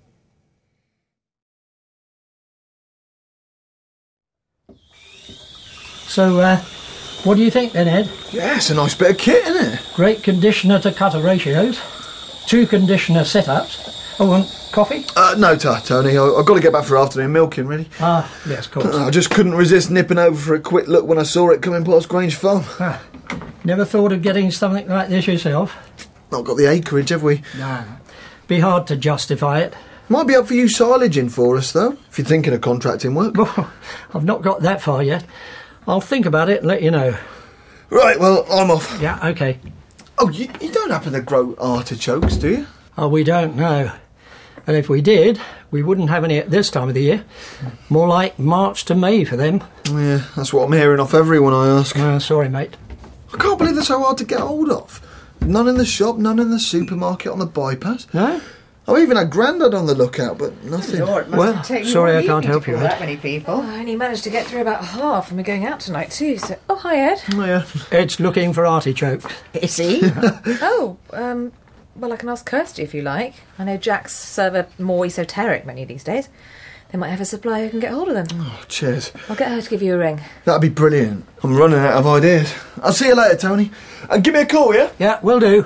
So, uh, what do you think then, Ed? Yeah, it's a nice bit of kit, isn't it? Great conditioner to cutter ratios, two conditioner setups. Oh, and coffee? Uh, no, ta, Tony. I, I've got to get back for afternoon milking, really. Ah, yes, of course. I just couldn't resist nipping over for a quick look when I saw it coming past Grange Farm. Ah, never thought of getting something like this yourself? Not got the acreage, have we? No. Be hard to justify it. Might be up for you silaging for us, though, if you're thinking of contracting work. Oh, I've not got that far yet. I'll think about it and let you know. Right, well, I'm off. Yeah, OK. Oh, you, you don't happen to grow artichokes, do you? Oh, we don't, no. And if we did, we wouldn't have any at this time of the year. More like March to May for them. Yeah, that's what I'm hearing off everyone I ask. Uh, sorry, mate. I can't believe they're so hard to get hold of. None in the shop, none in the supermarket on the bypass. No? I even had Grandad on the lookout, but nothing. Lord, it must Well, have taken sorry all I can't evening help to you, call Ed. that many people. Oh, I only managed to get through about half and we're going out tonight too, so... Oh, hi, Ed. Oh, yeah. Ed's looking for artichokes. Is he? Oh, um... Well, I can ask Kirsty if you like. I know Jack's serve a more esoteric menu these days. They might have a supplier who can get hold of them. Oh, cheers. I'll get her to give you a ring. That'd be brilliant. I'm running out of ideas. I'll see you later, Tony. And give me a call, yeah? Yeah, will do.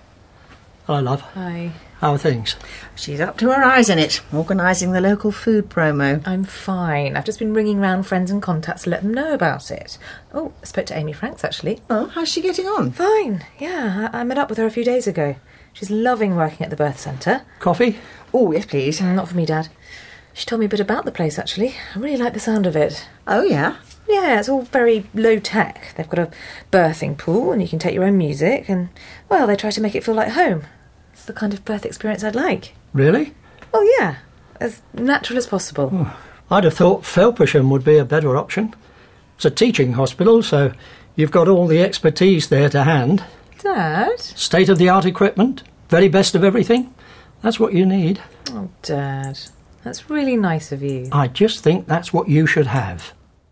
Hello, love. Hi. How are things? She's up to her eyes in it, organising the local food promo. I'm fine. I've just been ringing round friends and contacts to let them know about it. Oh, I spoke to Amy Franks, actually. Oh, how's she getting on? Fine, yeah. I, I met up with her a few days ago. She's loving working at the birth centre. Coffee? Oh, yes, please. Mm, not for me, Dad. She told me a bit about the place, actually. I really like the sound of it. Oh, yeah? Yeah, it's all very low-tech. They've got a birthing pool and you can take your own music and, well, they try to make it feel like home. It's the kind of birth experience I'd like. Really? Oh, yeah. As natural as possible. Oh, I'd have thought Felpersham would be a better option. It's a teaching hospital, so you've got all the expertise there to hand. Dad? State-of-the-art equipment, very best of everything. That's what you need. Oh, Dad, that's really nice of you. I just think that's what you should have.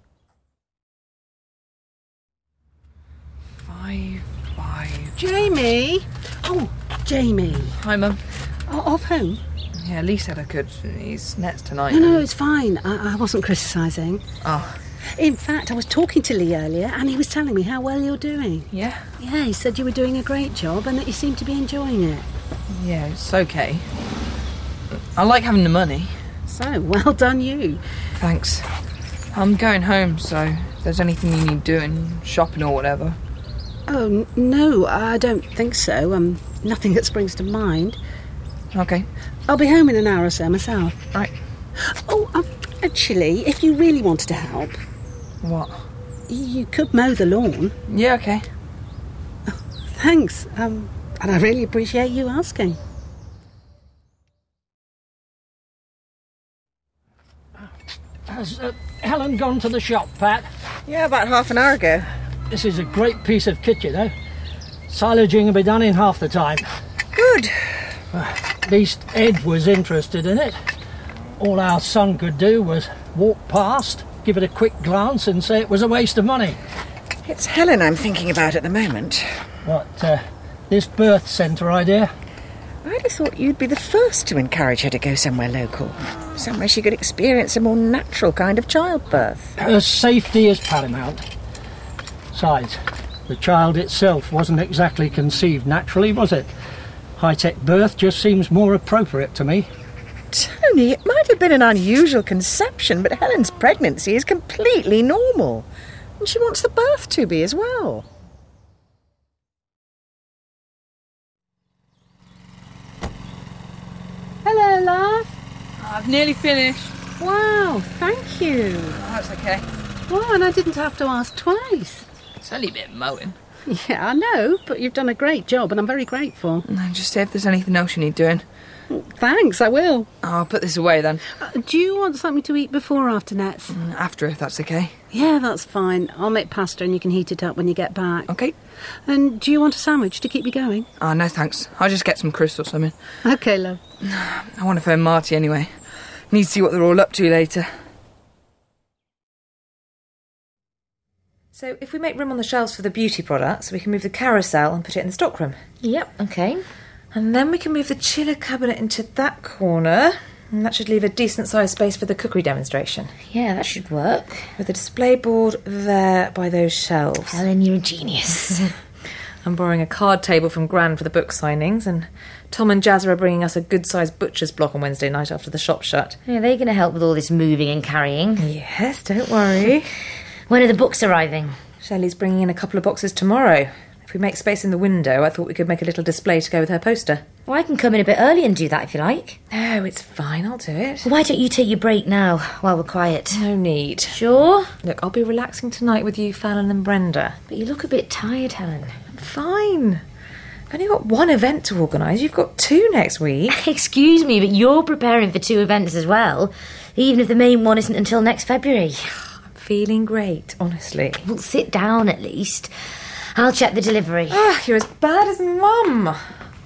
Five, five. Jamie! Oh, Jamie. Hi, Mum. O- off home? Yeah, Lee said I could. He's nets tonight. No, no, and- it's fine. I, I wasn't criticising. Oh. In fact, I was talking to Lee earlier and he was telling me how well you're doing. Yeah? Yeah, he said you were doing a great job and that you seemed to be enjoying it. Yeah, it's okay. I like having the money. So, well done you. Thanks. I'm going home, so if there's anything you need doing, shopping or whatever. Oh, n- no, I don't think so. Um, nothing that springs to mind. Okay. I'll be home in an hour or so myself. Right. Oh, um, actually, if you really wanted to help... What? You could mow the lawn. Yeah, okay. Oh, thanks. Um, and I really appreciate you asking. Has uh, Helen gone to the shop, Pat? Yeah, about half an hour ago. This is a great piece of kit, you know. Silaging will be done in half the time. Good. Uh, at least Ed was interested in it. All our son could do was walk past, give it a quick glance and say it was a waste of money. It's Helen I'm thinking about at the moment. What, uh, this birth centre idea? I'd have thought you'd be the first to encourage her to go somewhere local. Somewhere she could experience a more natural kind of childbirth. Her safety is paramount. Besides, the child itself wasn't exactly conceived naturally, was it? High-tech birth just seems more appropriate to me. Tony, it might have been an unusual conception, but Helen's pregnancy is completely normal. And she wants the birth to be as well. Hello, love. I've nearly finished. Wow, thank you. Oh, that's okay. Oh, and I didn't have to ask twice. It's only a bit of mowing. Yeah, I know, but you've done a great job and I'm very grateful. No, just say if there's anything else you need doing. Thanks, I will. I'll put this away then. Uh, do you want something to eat before or after, Nets? Mm, After, if that's okay. Yeah, that's fine. I'll make pasta and you can heat it up when you get back. Okay. And do you want a sandwich to keep you going? Oh, no thanks. I'll just get some crisps or something. Okay, love. I want to phone Marty anyway. Need to see what they're all up to later. So if we make room on the shelves for the beauty products, we can move the carousel and put it in the stockroom. Yep, okay. And then we can move the chiller cabinet into that corner. And that should leave a decent-sized space for the cookery demonstration. Yeah, that should work. With the display board there by those shelves. Helen, you're a genius. I'm borrowing a card table from Gran for the book signings, and Tom and Jazza are bringing us a good-sized butcher's block on Wednesday night after the shop shut. Yeah, they're going to help with all this moving and carrying. Yes, don't worry. When are the books arriving? Shelley's bringing in a couple of boxes tomorrow. If we make space in the window, I thought we could make a little display to go with her poster. Well, I can come in a bit early and do that if you like. No, it's fine, I'll do it. Why don't you take your break now, while we're quiet? No need. Sure? Look, I'll be relaxing tonight with you, Fallon and Brenda. But you look a bit tired, Helen. I'm fine. I've only got one event to organise. You've got two next week. Excuse me, but you're preparing for two events as well, even if the main one isn't until next February. I'm feeling great, honestly. Well, sit down at least. I'll check the delivery. Ah, you're as bad as Mum.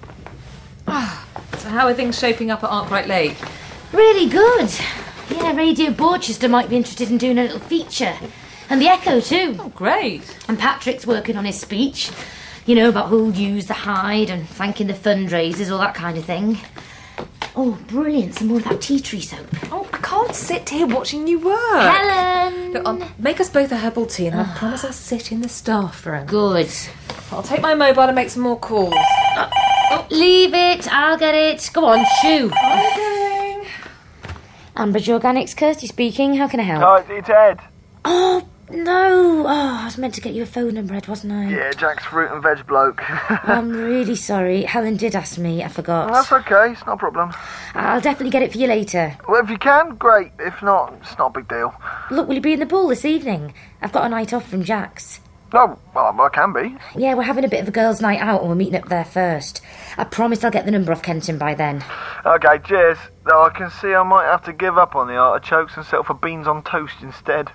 Ah, so how are things shaping up at Arkwright Lake? Really good. Yeah, Radio Borchester might be interested in doing a little feature. And the Echo too. Oh, great. And Patrick's working on his speech. You know, about who'll use the hide and thanking the fundraisers, all that kind of thing. Oh, brilliant. Some more of that tea tree soap. Oh, I can't sit here watching you work. Helen! Look, I'll make us both a herbal tea and I promise I'll sit in the staff room. Good. I'll take my mobile and make some more calls. Uh, oh, leave it. I'll get it. Go on, shoo. I'm going. Ambridge Organics, Kirsty speaking. How can I help? Oh, it's Ed. Oh, no. Oh, I was meant to get you a phone number, Ed, wasn't I? Yeah, Jack's fruit and veg bloke. I'm really sorry. Helen did ask me. I forgot. Oh, that's okay. It's not a problem. I'll definitely get it for you later. Well, if you can, great. If not, it's not a big deal. Look, will you be in the pool this evening? I've got a night off from Jack's. Oh, well, I can be. Yeah, we're having a bit of a girls' night out and we're meeting up there first. I promised I'll get the number off Kenton by then. Okay, cheers. Though I can see I might have to give up on the artichokes and settle for beans on toast instead.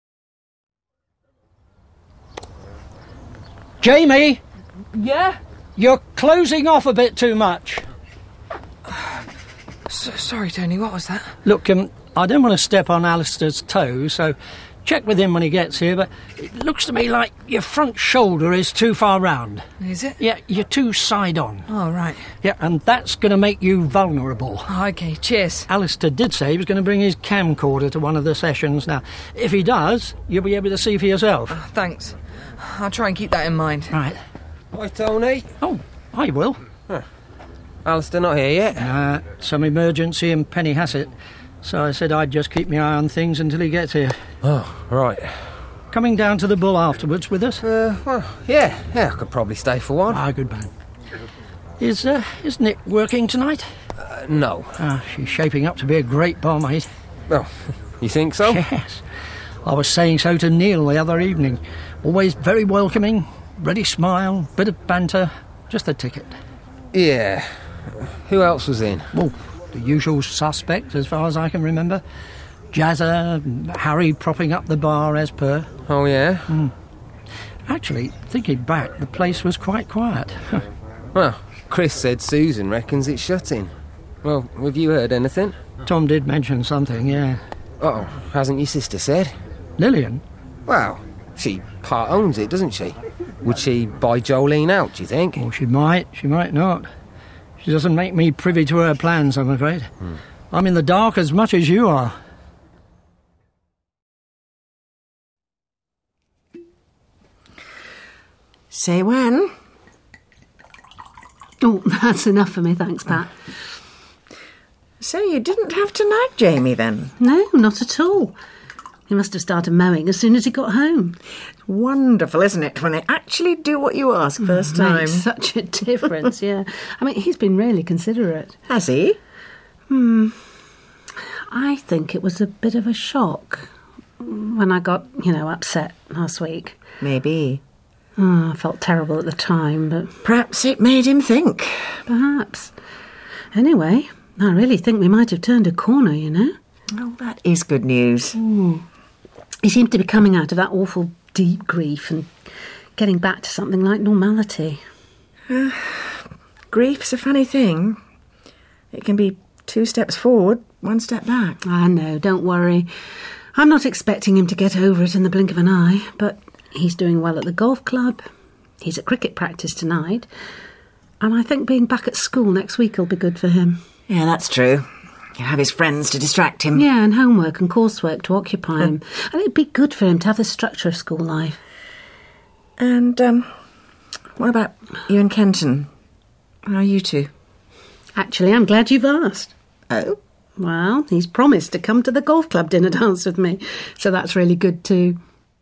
Jamie! Yeah? You're closing off a bit too much. So, sorry, Tony, what was that? Look, um, I don't want to step on Alistair's toes, so check with him when he gets here, but it looks to me like your front shoulder is too far round. Is it? Yeah, you're too side-on. Oh, right. Yeah, and that's going to make you vulnerable. Oh, OK, cheers. Alistair did say he was going to bring his camcorder to one of the sessions. Now, if he does, you'll be able to see for yourself. Oh, thanks. I'll try and keep that in mind. Right. Hi, Tony. Oh, hi, Will. Huh. Alistair not here yet? Uh, some emergency in Penny Hassett. So I said I'd just keep my eye on things until he gets here. Oh, right. Coming down to the Bull afterwards with us? Uh, well, yeah. Yeah, I could probably stay for one. Ah, good man. Is, uh, is Nick working tonight? Uh, no. Ah, she's shaping up to be a great barmaid. Well, you think so? Yes. I was saying so to Neil the other evening. Always very welcoming, ready smile, bit of banter, just a ticket. Yeah. Who else was in? Well, the usual suspects, as far as I can remember. Jazza, Harry propping up the bar as per. Oh, yeah? Mm. Actually, thinking back, the place was quite quiet. Well, Chris said Susan reckons it's shutting. Well, have you heard anything? Tom did mention something, yeah. Oh, hasn't your sister said? Lillian? Well, she part owns it, doesn't she? Would she buy Jolene out, do you think? Oh, she might, she might not. She doesn't make me privy to her plans, I'm afraid. Hmm. I'm in the dark as much as you are. Say when? Oh, that's enough for me, thanks, Pat. So you didn't have to nag Jamie, then? No, not at all. He must have started mowing as soon as he got home. Wonderful, isn't it, when they actually do what you ask first Mm, time? Makes such a difference, yeah. I mean, he's been really considerate. Has he? Hmm. I think it was a bit of a shock when I got, you know, upset last week. Maybe. Oh, I felt terrible at the time, but... Perhaps it made him think. Perhaps. Anyway, I really think we might have turned a corner, you know? Oh, that is good news. Mm. He seemed to be coming out of that awful deep grief and getting back to something like normality. Uh, grief's a funny thing. It can be two steps forward, one step back. I know, don't worry. I'm not expecting him to get over it in the blink of an eye, but he's doing well at the golf club. He's at cricket practice tonight. And I think being back at school next week will be good for him. Yeah, that's true. He'll have his friends to distract him. Yeah, and homework and coursework to occupy him. And it'd be good for him to have the structure of school life. And, um, what about you and Kenton? How are you two? Actually, I'm glad you've asked. Oh? Well, he's promised to come to the golf club dinner dance with me, so that's really good too.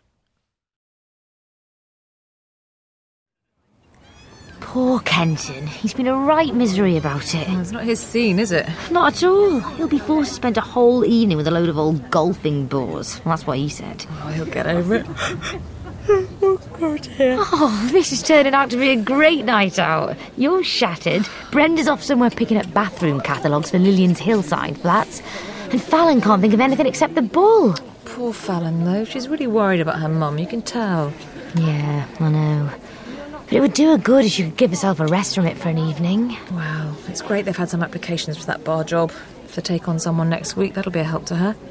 Poor Kenton. He's been a right misery about it. Well, it's not his scene, is it? Not at all. He'll be forced to spend a whole evening with a load of old golfing bores. Well, that's what he said. Oh, he'll get over it. Oh, God, dear. Oh, this is turning out to be a great night out. You're shattered. Brenda's off somewhere picking up bathroom catalogues for Lillian's hillside flats. And Fallon can't think of anything except the bull. Poor Fallon, though. She's really worried about her mum, you can tell. Yeah, I know. But it would do her good if she could give herself a rest from it for an evening. Wow, it's great they've had some applications for that bar job. If they take on someone next week, that'll be a help to her.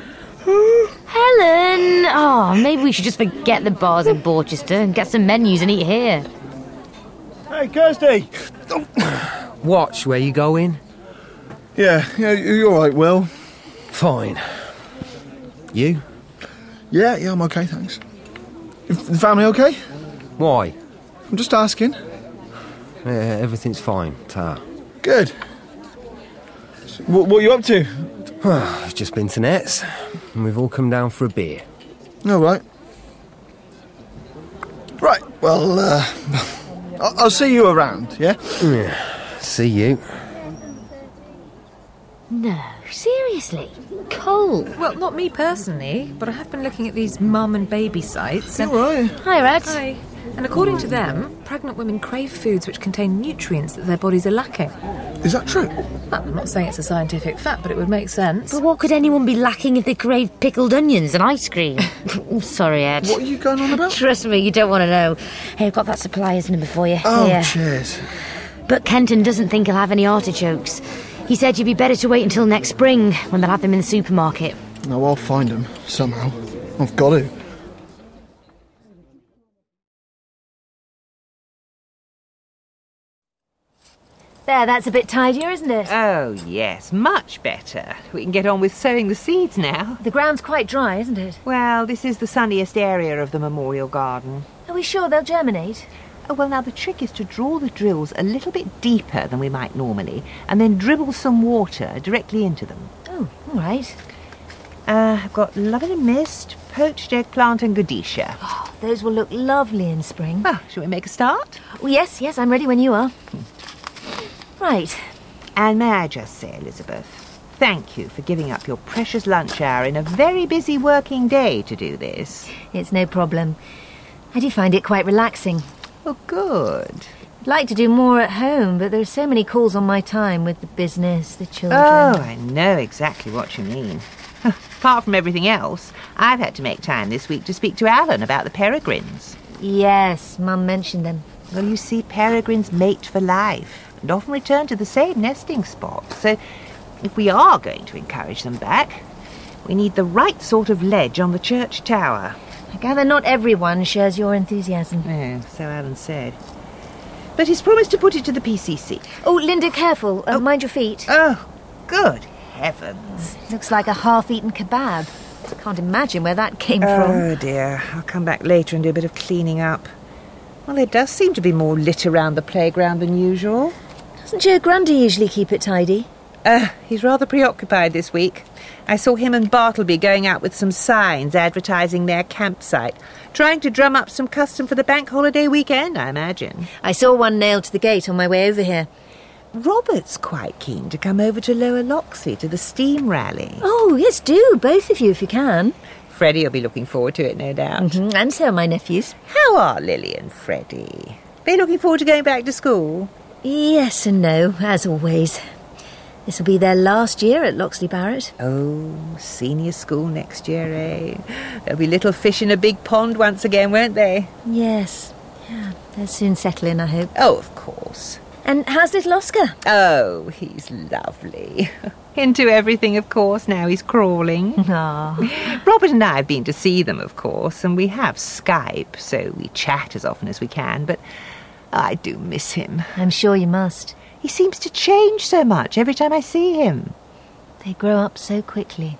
Helen! Oh, maybe we should just forget the bars in Borchester and get some menus and eat here. Hey, Kirsty! Watch where you going. Yeah, yeah, you're all right, Will. Fine. You? Yeah, yeah, I'm okay, thanks. The family okay? Why? I'm just asking. Yeah, everything's fine, Ta. Good. What, what are you up to? I've just been to Net's, and we've all come down for a beer. All right. Right, well, uh, I'll, I'll see you around, yeah? Yeah, see you. No, seriously? Cole? Well, not me personally, but I have been looking at these mum and baby sites. And... All right. Hi, Red. Hi. And according to them, pregnant women crave foods which contain nutrients that their bodies are lacking. Is that true? Well, I'm not saying it's a scientific fact, but it would make sense. But what could anyone be lacking if they craved pickled onions and ice cream? Sorry, Ed. What are you going on about? Trust me, you don't want to know. Hey, I've got that supplier's number for you. Oh, Here. cheers. But Kenton doesn't think he'll have any artichokes. He said you'd be better to wait until next spring, when they'll have them in the supermarket. No, I'll find them, somehow. I've got to. There, that's a bit tidier, isn't it? Oh, yes, much better. We can get on with sowing the seeds now. The ground's quite dry, isn't it? Well, this is the sunniest area of the memorial garden. Are we sure they'll germinate? Oh, well, now the trick is to draw the drills a little bit deeper than we might normally, and then dribble some water directly into them. Oh, all right. Uh, I've got lavender mist, poached eggplant and godetia. Oh, those will look lovely in spring. Well, shall we make a start? Oh, yes, yes, I'm ready when you are. Right. And may I just say, Elizabeth, thank you for giving up your precious lunch hour in a very busy working day to do this. It's no problem. I do find it quite relaxing. Oh, good. I'd like to do more at home, but there are so many calls on my time with the business, the children. Oh, I know exactly what you mean. Apart from everything else, I've had to make time this week to speak to Alan about the peregrines. Yes, Mum mentioned them. Well, you see, peregrines mate for life and often return to the same nesting spot. So if we are going to encourage them back, we need the right sort of ledge on the church tower. I gather not everyone shares your enthusiasm. Oh, so Alan said. But he's promised to put it to the P C C. Oh, Linda, careful. Uh, oh. Mind your feet. Oh, good heavens. Looks like a half-eaten kebab. Can't imagine where that came oh, from. Oh, dear. I'll come back later and do a bit of cleaning up. Well, there does seem to be more litter around the playground than usual. Doesn't Joe Grundy usually keep it tidy? Uh, he's rather preoccupied this week. I saw him and Bartleby going out with some signs advertising their campsite, trying to drum up some custom for the bank holiday weekend, I imagine. I saw one nailed to the gate on my way over here. Robert's quite keen to come over to Lower Loxley to the steam rally. Oh, yes, do, both of you, if you can. Freddie will be looking forward to it, no doubt. Mm-hmm. And so are my nephews. How are Lily and Freddie? Are they looking forward to going back to school? Yes and no, as always. This will be their last year at Loxley Barrett. Oh, senior school next year, eh? There'll be little fish in a big pond once again, won't they? Yes. Yeah, they'll soon settle in, I hope. Oh, of course. And how's little Oscar? Oh, he's lovely. Into everything, of course, now he's crawling. Aww. Robert and I have been to see them, of course, and we have Skype, so we chat as often as we can, but I do miss him. I'm sure you must. He seems to change so much every time I see him. They grow up so quickly.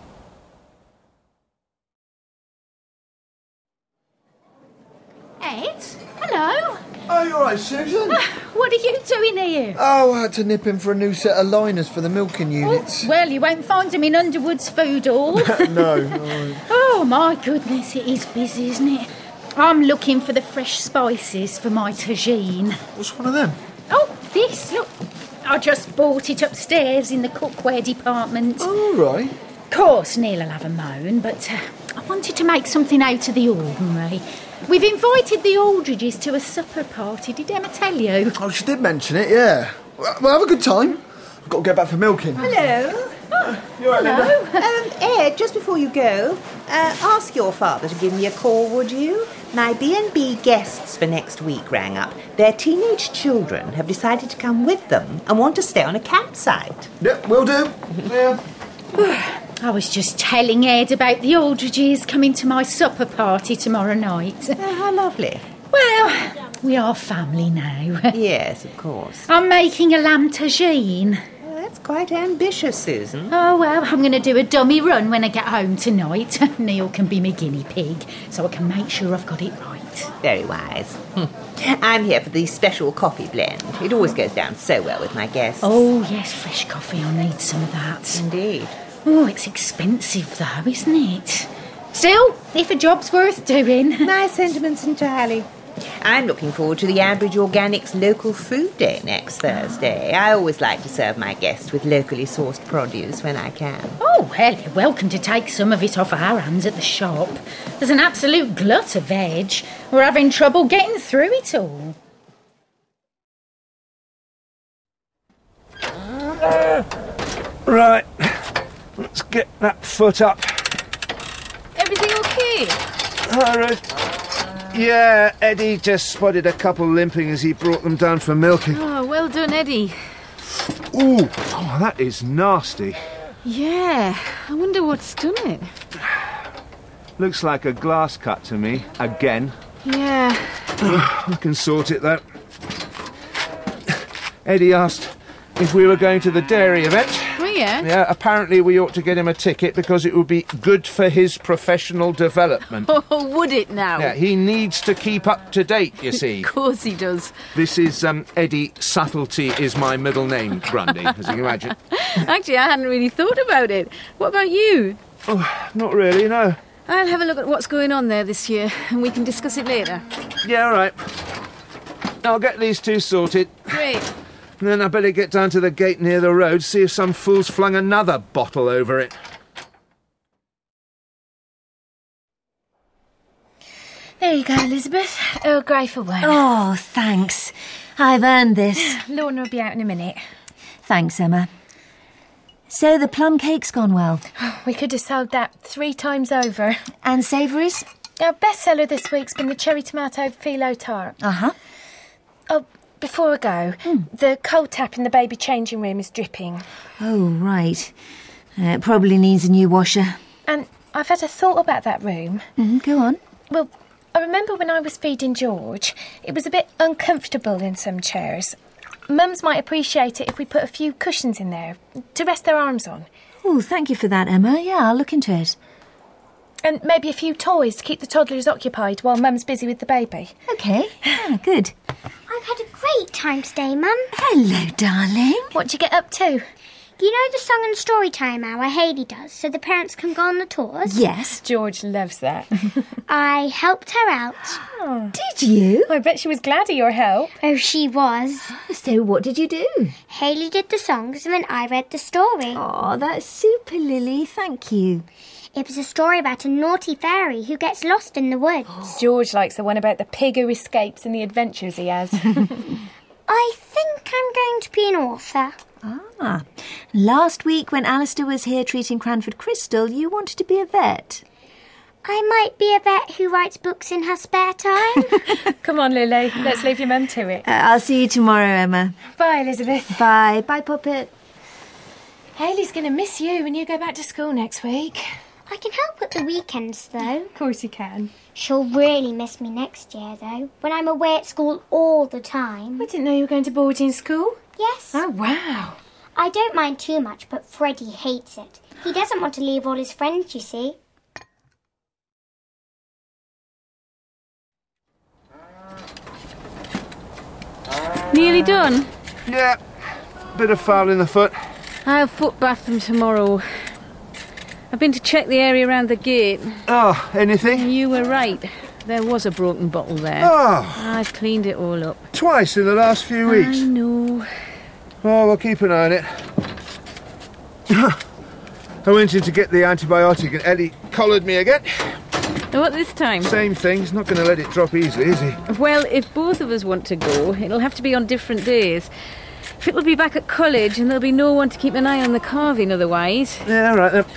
Ed? Hello? Oh, you all right, Susan? What are you doing here? Oh, I had to nip in for a new set of liners for the milking units. Oh, well, you won't find them in Underwood's food hall. No. no. Oh, my goodness, it is busy, isn't it? I'm looking for the fresh spices for my tagine. What's one of them? Oh, this, look. I just bought it upstairs in the cookware department. Oh, all right. Of course, Neil will have a moan, but uh, I wanted to make something out of the ordinary. We've invited the Aldridges to a supper party. Did Emma tell you? Oh, she did mention it, yeah. Well, have a good time. I've got to go back for milking. Hello. Uh, you all right, Hello. Linda? Um, Ed, just before you go, uh, ask your father to give me a call, would you? My B and B guests for next week rang up. Their teenage children have decided to come with them and want to stay on a campsite. Yep, will do. Yeah. I was just telling Ed about the Aldridges coming to my supper party tomorrow night. Oh, how lovely. Well, we are family now. Yes, of course. I'm making a lamb tagine. Well, that's quite ambitious, Susan. Oh, well, I'm going to do a dummy run when I get home tonight. Neil can be my guinea pig, so I can make sure I've got it right. Very wise. I'm here for the special coffee blend. It always goes down so well with my guests. Oh, yes, fresh coffee. I'll need some of that. Indeed. Oh, it's expensive, though, isn't it? Still, if a job's worth doing. My sentiments entirely. I'm looking forward to the Ambridge Organics Local Food Day next Thursday. I always like to serve my guests with locally sourced produce when I can. Oh, well, you're welcome to take some of it off our hands at the shop. There's an absolute glut of veg. We're having trouble getting through it all. Right, let's get that foot up. Everything okay? All right. Yeah, Eddie just spotted a couple limping as he brought them down for milking. Oh, well done, Eddie. Ooh, oh, that is nasty. Yeah, I wonder what's done it. Looks like a glass cut to me, again. Yeah. I can sort it, though. Eddie asked if we were going to the dairy event. Oh, yeah? Yeah, apparently we ought to get him a ticket because it would be good for his professional development. Oh, would it now? Yeah, he needs to keep up to date, you see. Of course he does. This is, um, Eddie Subtlety is my middle name, Grundy, as you can imagine. Actually, I hadn't really thought about it. What about you? Oh, not really, no. I'll have a look at what's going on there this year, and we can discuss it later. Yeah, all right. I'll get these two sorted. Great. And then I better get down to the gate near the road, see if some fool's flung another bottle over it. There you go, Elizabeth. Earl Grey for one. Oh, thanks. I've earned this. Lorna will be out in a minute. Thanks, Emma. So the plum cake's gone well? We could have sold that three times over. And savouries? Our bestseller this week's been the cherry tomato phyllo tart. Uh-huh. Oh, before I go, Mm. the cold tap in the baby changing room is dripping. Oh, right. Uh, it probably needs a new washer. And I've had a thought about that room. Mm, go on. Well, I remember when I was feeding George, it was a bit uncomfortable in some chairs. Mums might appreciate it if we put a few cushions in there to rest their arms on. Oh, thank you for that, Emma. Yeah, I'll look into it. And maybe a few toys to keep the toddlers occupied while Mum's busy with the baby. OK. Ah, good. I've had a great time today, Mum. Hello, darling. What'd you get up to? You know the song and story time hour Hayley does, so the parents can go on the tours? Yes. George loves that. I helped her out. Oh. Did you? I bet she was glad of your help. Oh, she was. So what did you do? Hayley did the songs and then I read the story. Oh, that's super, Lily. Thank you. It was a story about a naughty fairy who gets lost in the woods. George likes the one about the pig who escapes and the adventures he has. I think I'm going to be an author. Ah. Last week when Alistair was here treating Cranford Crystal, you wanted to be a vet. I might be a vet who writes books in her spare time. Come on, Lily. Let's leave your mum to it. Uh, I'll see you tomorrow, Emma. Bye, Elizabeth. Bye. Bye, Puppet. Hayley's going to miss you when you go back to school next week. I can help at the weekends, though. Of course you can. She'll really miss me next year, though, when I'm away at school all the time. I didn't know you were going to boarding school. Yes. Oh, wow. I don't mind too much, but Freddie hates it. He doesn't want to leave all his friends, you see. Nearly done? Yeah, bit of foul in the foot. I'll foot bath them tomorrow. I've been to check the area around the gate. Oh, anything? You were right. There was a broken bottle there. Oh. I've cleaned it all up. Twice in the last few weeks. I know. Oh, we'll keep an eye on it. I went in to get the antibiotic and Eddie collared me again. What this time? Same thing. He's not going to let it drop easily, is he? Well, if both of us want to go, it'll have to be on different days. Pip will be back at college and there'll be no one to keep an eye on the carving otherwise. Yeah, all right then.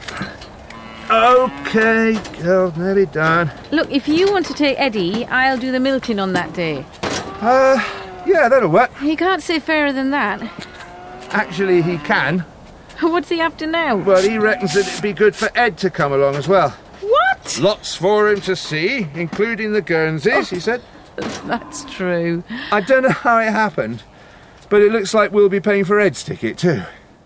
OK, girl, nearly done. Look, if you want to take Eddie, I'll do the milking on that day. Uh, yeah, that'll work. You can't say fairer than that. Actually, he can. What's he after now? Well, he reckons that it'd be good for Ed to come along as well. What? Lots for him to see, including the Guernseys, oh, he said. That's true. I don't know how it happened, but it looks like we'll be paying for Ed's ticket too.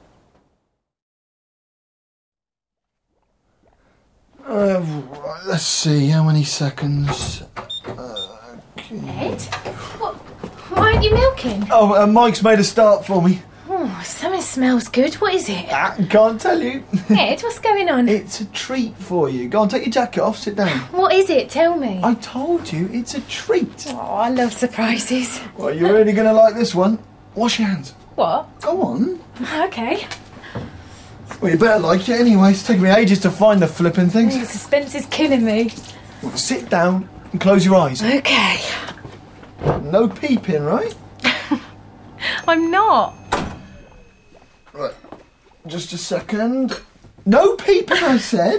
Uh, let's see, how many seconds? Uh, okay. Ed? What? Why aren't you milking? Oh, uh, Mike's made a start for me. Oh, something smells good. What is it? I can't tell you. Ed, what's going on? It's a treat for you. Go on, take your jacket off, sit down. What is it? Tell me. I told you, it's a treat. Oh, I love surprises. Well, you're really going to like this one. Wash your hands. What? Go on. Okay. Well, you better like it anyway. It's taken me ages to find the flipping things. The suspense is killing me. Well, sit down and close your eyes. Okay. No peeping, right? I'm not. Right. Just a second. No peeping, I said.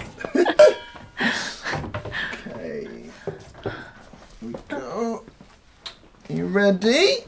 Okay. Here we go. You ready?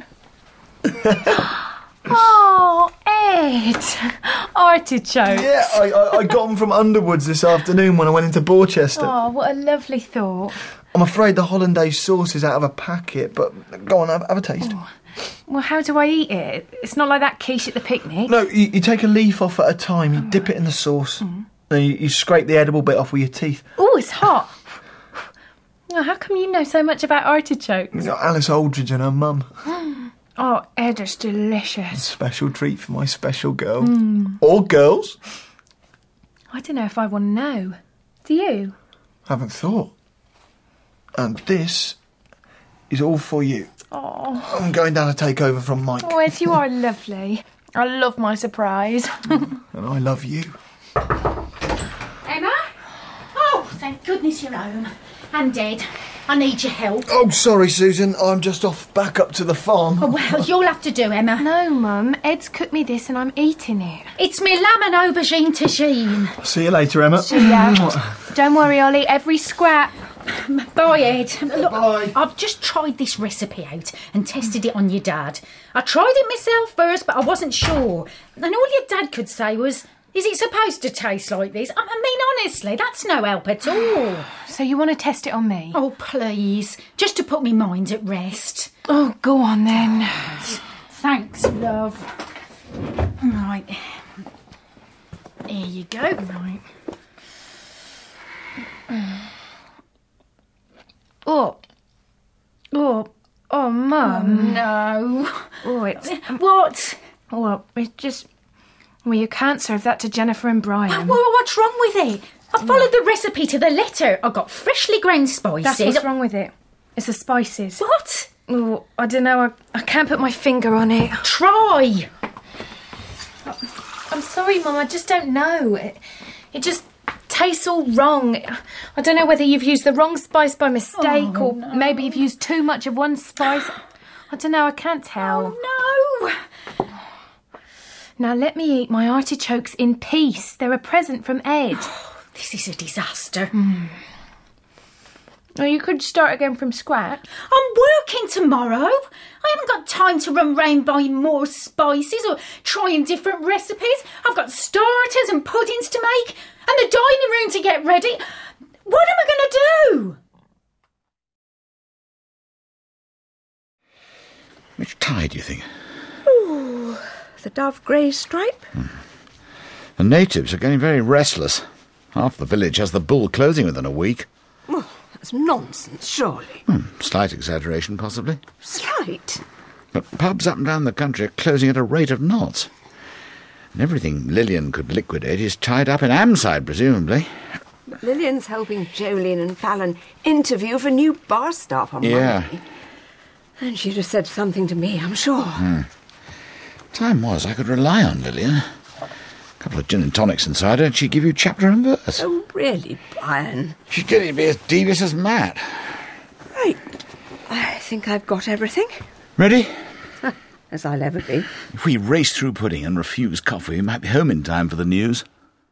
Oh, Ed! Artichokes. Yeah, I, I, I got them from Underwoods this afternoon when I went into Borchester. Oh, what a lovely thought. I'm afraid the hollandaise sauce is out of a packet, but go on, have, have a taste. Oh. Well, how do I eat it? It's not like that quiche at the picnic. No, you, you take a leaf off at a time, you dip it in the sauce, Mm. then you, you scrape the edible bit off with your teeth. Oh, it's hot. Oh, how come you know so much about artichokes? You know, Alice Aldridge and her mum. Oh, Ed, it's delicious. Special treat for my special girl. Mm. Or girls. I don't know if I want to know. Do you? Haven't thought. And this is all for you. Oh, I'm going down to take over from Mike. oh Ed, you are lovely. I love my surprise. And I love you. Emma? Oh, thank goodness you're home. And Ed, I need your help. Oh, sorry, Susan. I'm just off back up to the farm. Oh, well, you'll have to do, Emma. No, Mum. Ed's cooked me this and I'm eating it. It's me lamb and aubergine tagine. See you later, Emma. See ya. Don't worry, I'll eat every scrap. Bye, Ed. Look, Bye. I've just tried this recipe out and tested it on your dad. I tried it myself first, but I wasn't sure. And all your dad could say was, is it supposed to taste like this? I mean, honestly, that's no help at all. So you want to test it on me? Oh, please. Just to put me mind at rest. Oh, go on then. Thanks, love. Right. Here you go. Right. Oh. Oh. Oh, Mum. No. Oh, it's... What? Well, it just... Well, you can't serve that to Jennifer and Brian. Well, what's wrong with it? I followed the recipe to the letter. I got freshly ground spices. That's what's wrong with it. It's the spices. What? Oh, I don't know. I, I can't put my finger on it. Try. I'm sorry, Mum. I just don't know. It, it just tastes all wrong. I don't know whether you've used the wrong spice by mistake Oh, or no. maybe you've used too much of one spice. I don't know. I can't tell. Oh, no. Now let me eat my artichokes in peace. They're a present from Ed. This is a disaster. Mm. Well, you could start again from scratch. I'm working tomorrow. I haven't got time to run round buying more spices or trying different recipes. I've got starters and puddings to make and the dining room to get ready. What am I going to do? Which tie do you think? Ooh, the dove grey stripe. The natives are getting very restless. Half the village has the bull closing within a week. Oh, that's nonsense, surely. Hmm, slight exaggeration, possibly. Slight? But pubs up and down the country are closing at a rate of knots. And everything Lillian could liquidate is tied up in Amside, presumably. Lillian's helping Jolene and Fallon interview for new bar staff on Yeah. Monday. And she'd have said something to me, I'm sure. Hmm. Time was I could rely on Lillian. A couple of gin and tonics inside her and she'd give you chapter and verse. Oh, really, Brian? She'd get you to be as devious as Matt. Right. I think I've got everything. Ready? As I'll ever be. If we race through pudding and refuse coffee, we might be home in time for the news.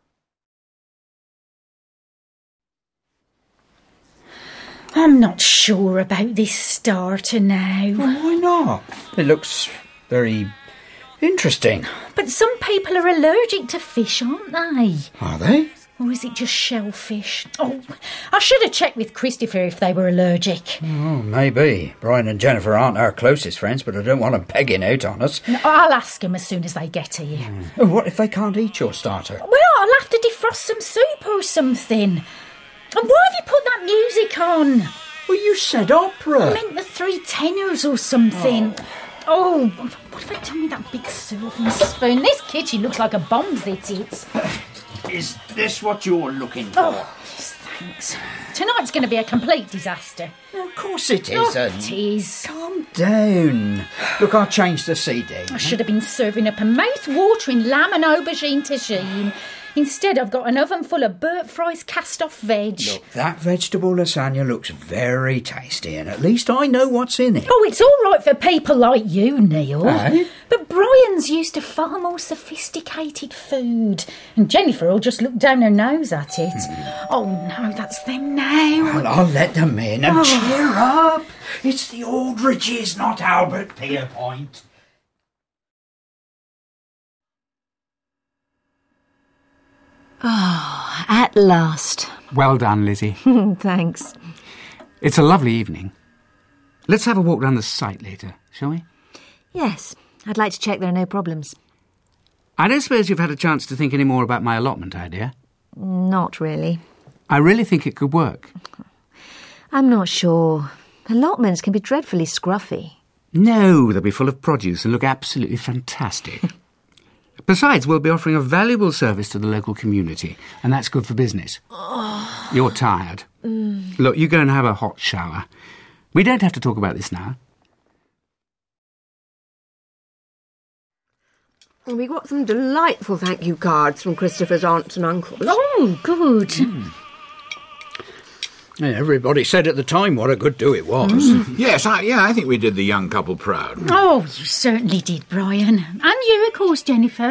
I'm not sure about this starter now. Well, why not? It looks very interesting. But some people are allergic to fish, aren't they? Are they? Or is it just shellfish? Oh, I should have checked with Christopher if they were allergic. Oh, maybe. Brian and Jennifer aren't our closest friends, but I don't want them pegging out on us. No, I'll ask them as soon as they get here. Oh, what if they can't eat your starter? Well, I'll have to defrost some soup or something. And why have you put that music on? Well, you said opera. I meant the three tenors or something. Oh, what have I done with that big silver spoon? This kitchen looks like a bomb's hit it. Is this what you're looking for? Oh, yes, thanks. Tonight's going to be a complete disaster. Of course it Oh, isn't. it is. Calm down. Look, I'll change the C D. I should have been serving up a mouth-watering lamb and aubergine tagine. Instead, I've got an oven full of Bert Fry's cast-off veg. Look, that vegetable lasagna looks very tasty, and at least I know what's in it. Oh, it's all right for people like you, Neil. Eh? But Brian's used to far more sophisticated food, and Jennifer will just look down her nose at it. Mm. Oh no, that's them now. Well, I'll let them in and Oh. cheer up. It's the Aldridges, not Albert Pierpoint. Oh, at last. Well done, Lizzie. Thanks. It's a lovely evening. Let's have a walk down the site later, shall we? Yes, I'd like to check there are no problems. I don't suppose you've had a chance to think any more about my allotment idea. Not really. I really think it could work. I'm not sure. Allotments can be dreadfully scruffy. No, they'll be full of produce and look absolutely fantastic. Besides, we'll be offering a valuable service to the local community, and that's good for business. Oh. You're tired. Mm. Look, you go and have a hot shower. We don't have to talk about this now. We got some delightful thank you cards from Christopher's aunts and uncles. Oh, good. Mm. Yeah, everybody said at the time what a good do it was. Mm. Yes, I, yeah, I think we did the young couple proud. Oh, you certainly did, Brian. And you, of course, Jennifer.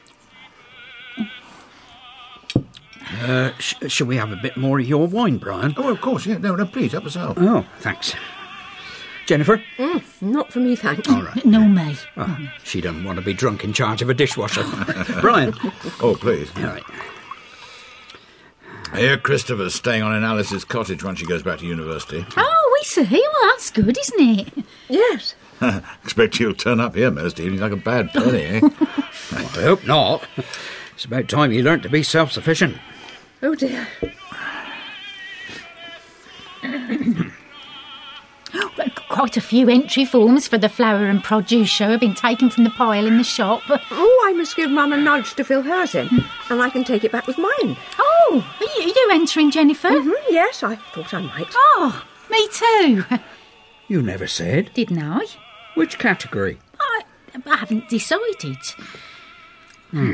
Uh, sh- shall we have a bit more of your wine, Brian? Oh, of course, yeah. No, no, please, help us out. Oh, thanks. Jennifer? Mm, not for me, thanks. All right. No, me. Oh, she doesn't want to be drunk in charge of a dishwasher. Brian? Oh, please. All right. I hear Christopher's staying on in Alice's cottage once she goes back to university. Oh, we see. Well, that's good, isn't it? Yes. Expect you'll turn up here most evenings like a bad penny, eh? Well, I hope not. It's about time you learnt to be self-sufficient. Oh, dear. Quite a few entry forms for the flower and produce show have been taken from the pile in the shop. Oh, I must give Mum a nudge to fill hers in, and I can take it back with mine. Oh, are you, are you entering, Jennifer? Mm-hmm, yes, I thought I might. Oh, me too. You never said. Didn't I? Which category? I, I haven't decided. Hmm.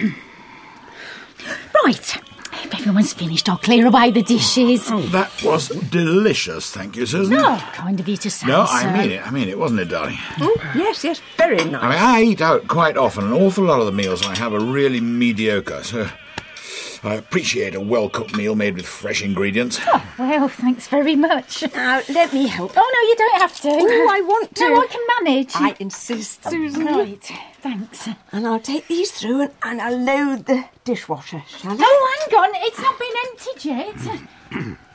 Right. If everyone's finished, I'll clear away the dishes. Oh, that was delicious, thank you, Susan. No, kind of you to say No, so. I mean it, I mean it, wasn't it, darling? Oh, yes, yes, very nice. I mean, I eat out quite often. An awful lot of the meals I have are really mediocre, so I appreciate a well-cooked meal made with fresh ingredients. Oh, well, thanks very much. Now, let me help. Oh, no, you don't have to. Oh, I want to. No, I can manage. I insist, Susan. Right, thanks. And I'll take these through and, and I'll load the dishwasher, shall I? Oh, hang on, it's not been emptied yet.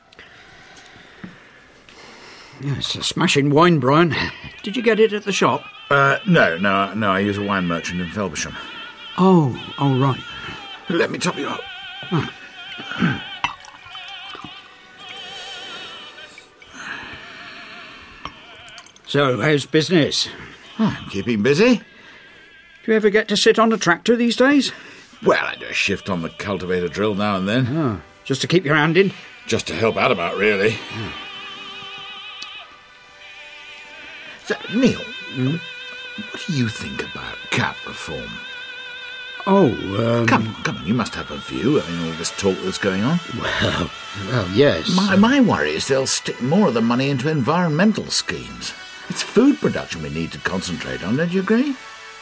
Yeah, it's a smashing wine, Brian. Did you get it at the shop? Uh, no, no, no, I use a wine merchant in Felbersham. Oh, oh, right. Let me top you up. Oh. So, how's business? Oh, keeping busy. Do you ever get to sit on a tractor these days? Well, I do a shift on the cultivator drill now and then. Oh, just to keep your hand in? Just to help out about, really. Mm. So, Neil, mm? what do you think about cap reform? Oh, um... Come, come on, you must have a view. I mean, all this talk that's going on. Well, well, yes. My, my worry is they'll stick more of the money into environmental schemes. It's food production we need to concentrate on, don't you agree?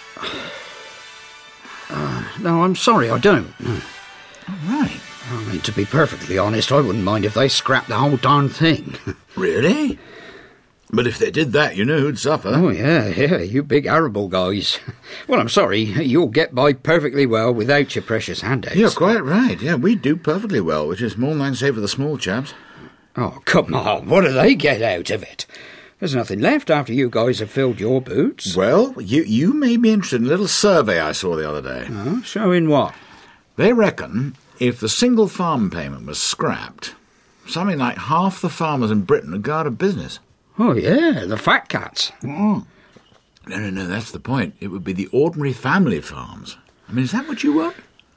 Uh, no, I'm sorry, I don't. All right. I mean, to be perfectly honest, I wouldn't mind if they scrapped the whole darn thing. Really? But if they did that, you know who'd suffer. Oh, yeah, yeah, you big arable guys. Well, I'm sorry, you'll get by perfectly well without your precious handouts. You're quite right, yeah, we do perfectly well, which is more than I can say for the small chaps. Oh, come on, what do they get out of it? There's nothing left after you guys have filled your boots. Well, you, you may be interested in a little survey I saw the other day. Oh, showing what? They reckon if the single farm payment was scrapped, something like half the farmers in Britain would go out of business. Oh, yeah, the fat cats. Mm. No, no, no, that's the point. It would be the ordinary family farms. I mean, is that what you want?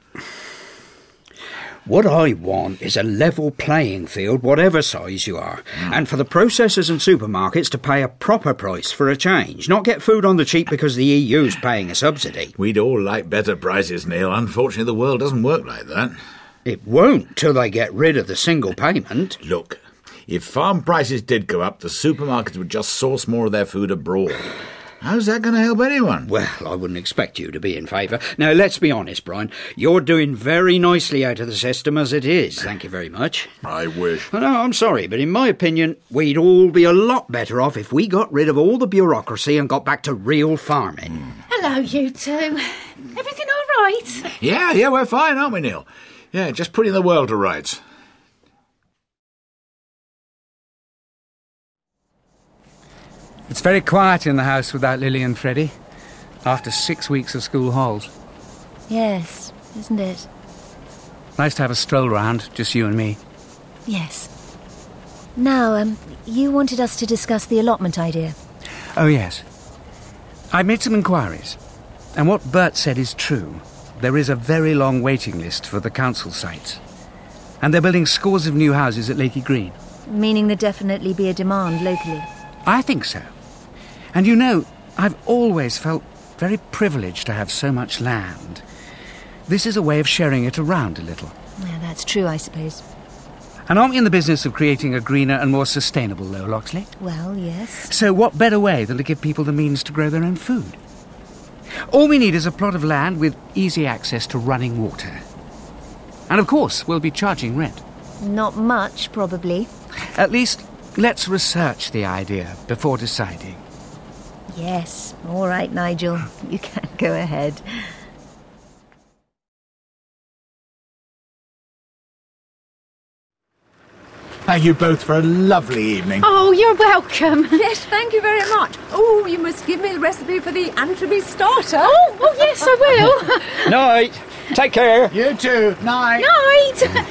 What I want is a level playing field, whatever size you are, mm. and for the processors and supermarkets to pay a proper price for a change, not get food on the cheap because the E U's paying a subsidy. We'd all like better prices, Neil. Unfortunately, the world doesn't work like that. It won't till they get rid of the single payment. Look, if farm prices did go up, the supermarkets would just source more of their food abroad. How's that going to help anyone? Well, I wouldn't expect you to be in favour. Now, let's be honest, Brian. You're doing very nicely out of the system as it is. Thank you very much. I wish. No, I'm sorry, but in my opinion, we'd all be a lot better off if we got rid of all the bureaucracy and got back to real farming. Mm. Hello, you two. Everything all right? Yeah, yeah, we're fine, aren't we, Neil? Yeah, just putting the world to rights. It's very quiet in the house without Lily and Freddie, after six weeks of school halls. Yes, isn't it? Nice to have a stroll round, just you and me. Yes. Now, um, you wanted us to discuss the allotment idea. Oh, yes. I made some inquiries, and what Bert said is true. There is a very long waiting list for the council sites, and they're building scores of new houses at Lakey Green. Meaning there'd definitely be a demand locally. I think so. And you know, I've always felt very privileged to have so much land. This is a way of sharing it around a little. Yeah, that's true, I suppose. And aren't we in the business of creating a greener and more sustainable Lower Loxley? Well, yes. So what better way than to give people the means to grow their own food? All we need is a plot of land with easy access to running water. And of course, we'll be charging rent. Not much, probably. At least, let's research the idea before deciding. Yes, all right, Nigel. You can go ahead. Thank you both for a lovely evening. Oh, you're welcome. Yes, thank you very much. Oh, you must give me the recipe for the anchovy starter. Oh, oh yes, I will. Night. Take care. You too. Night. Night.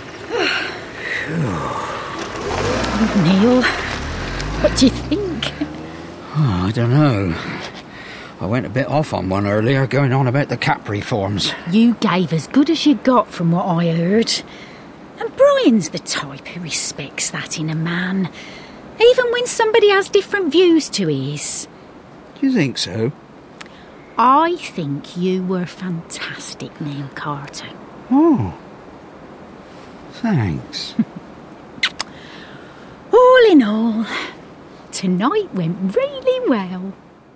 Neil, what do you think? Oh, I don't know. I went a bit off on one earlier, going on about the cap reforms. You gave as good as you got from what I heard. And Brian's the type who respects that in a man, even when somebody has different views to his. Do you think so? I think you were fantastic, Neil Carter. Oh. Thanks. All in all, tonight went really well.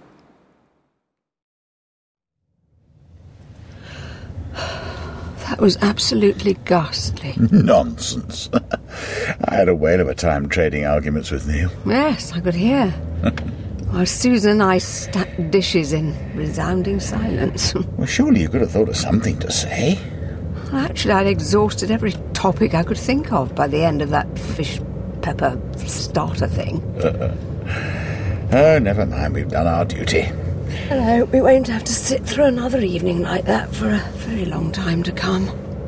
That was absolutely ghastly. Nonsense. I had a whale of a time trading arguments with Neil. Yes, I could hear. While Susan and I stacked dishes in resounding silence. Well, surely you could have thought of something to say. Well, actually, I'd exhausted every topic I could think of by the end of that fish pepper starter thing. Uh, oh, never mind. We've done our duty. Hello, we won't have to sit through another evening like that for a very long time to come.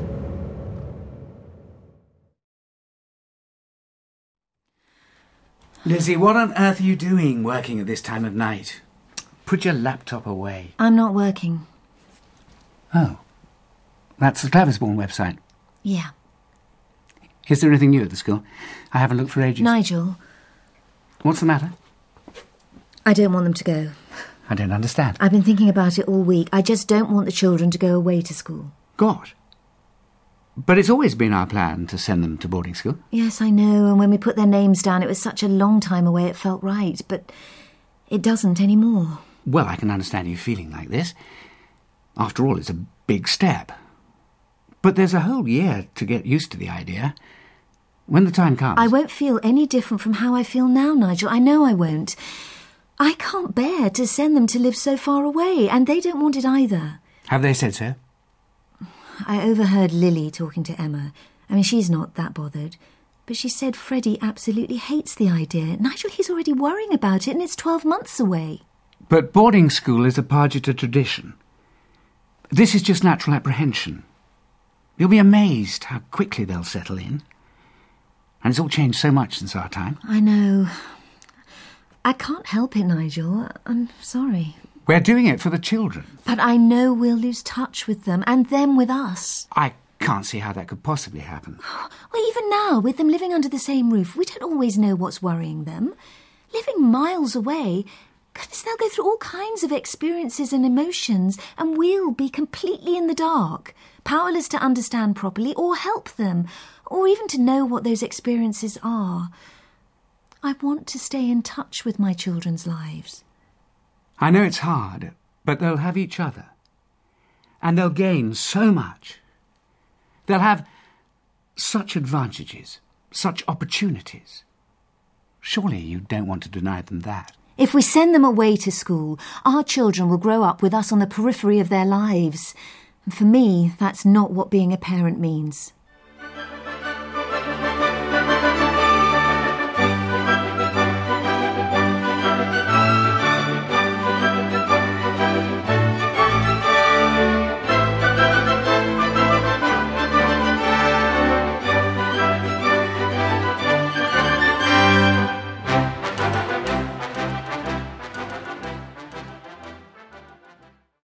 Lizzie, what on earth are you doing working at this time of night? Put your laptop away. I'm not working. Oh. That's the Claversbourne website. Yeah. Is there anything new at the school? I haven't looked for ages. Nigel. What's the matter? I don't want them to go. I don't understand. I've been thinking about it all week. I just don't want the children to go away to school. Gosh. But it's always been our plan to send them to boarding school. Yes, I know, and when we put their names down, it was such a long time away it felt right, but it doesn't anymore. Well, I can understand you feeling like this. After all, it's a big step. But there's a whole year to get used to the idea. When the time comes... I won't feel any different from how I feel now, Nigel. I know I won't. I can't bear to send them to live so far away, and they don't want it either. Have they said so? I overheard Lily talking to Emma. I mean, she's not that bothered. But she said Freddie absolutely hates the idea. Nigel, he's already worrying about it, and it's twelve months away. But boarding school is a Pargeter tradition. This is just natural apprehension. You'll be amazed how quickly they'll settle in. And it's all changed so much since our time. I know. I can't help it, Nigel. I'm sorry. We're doing it for the children. But I know we'll lose touch with them, and them with us. I can't see how that could possibly happen. Well, even now, with them living under the same roof, we don't always know what's worrying them. Living miles away, goodness, they'll go through all kinds of experiences and emotions, and we'll be completely in the dark, powerless to understand properly or help them, or even to know what those experiences are. I want to stay in touch with my children's lives. I know it's hard, but they'll have each other. And they'll gain so much. They'll have such advantages, such opportunities. Surely you don't want to deny them that. If we send them away to school, our children will grow up with us on the periphery of their lives. And for me, that's not what being a parent means.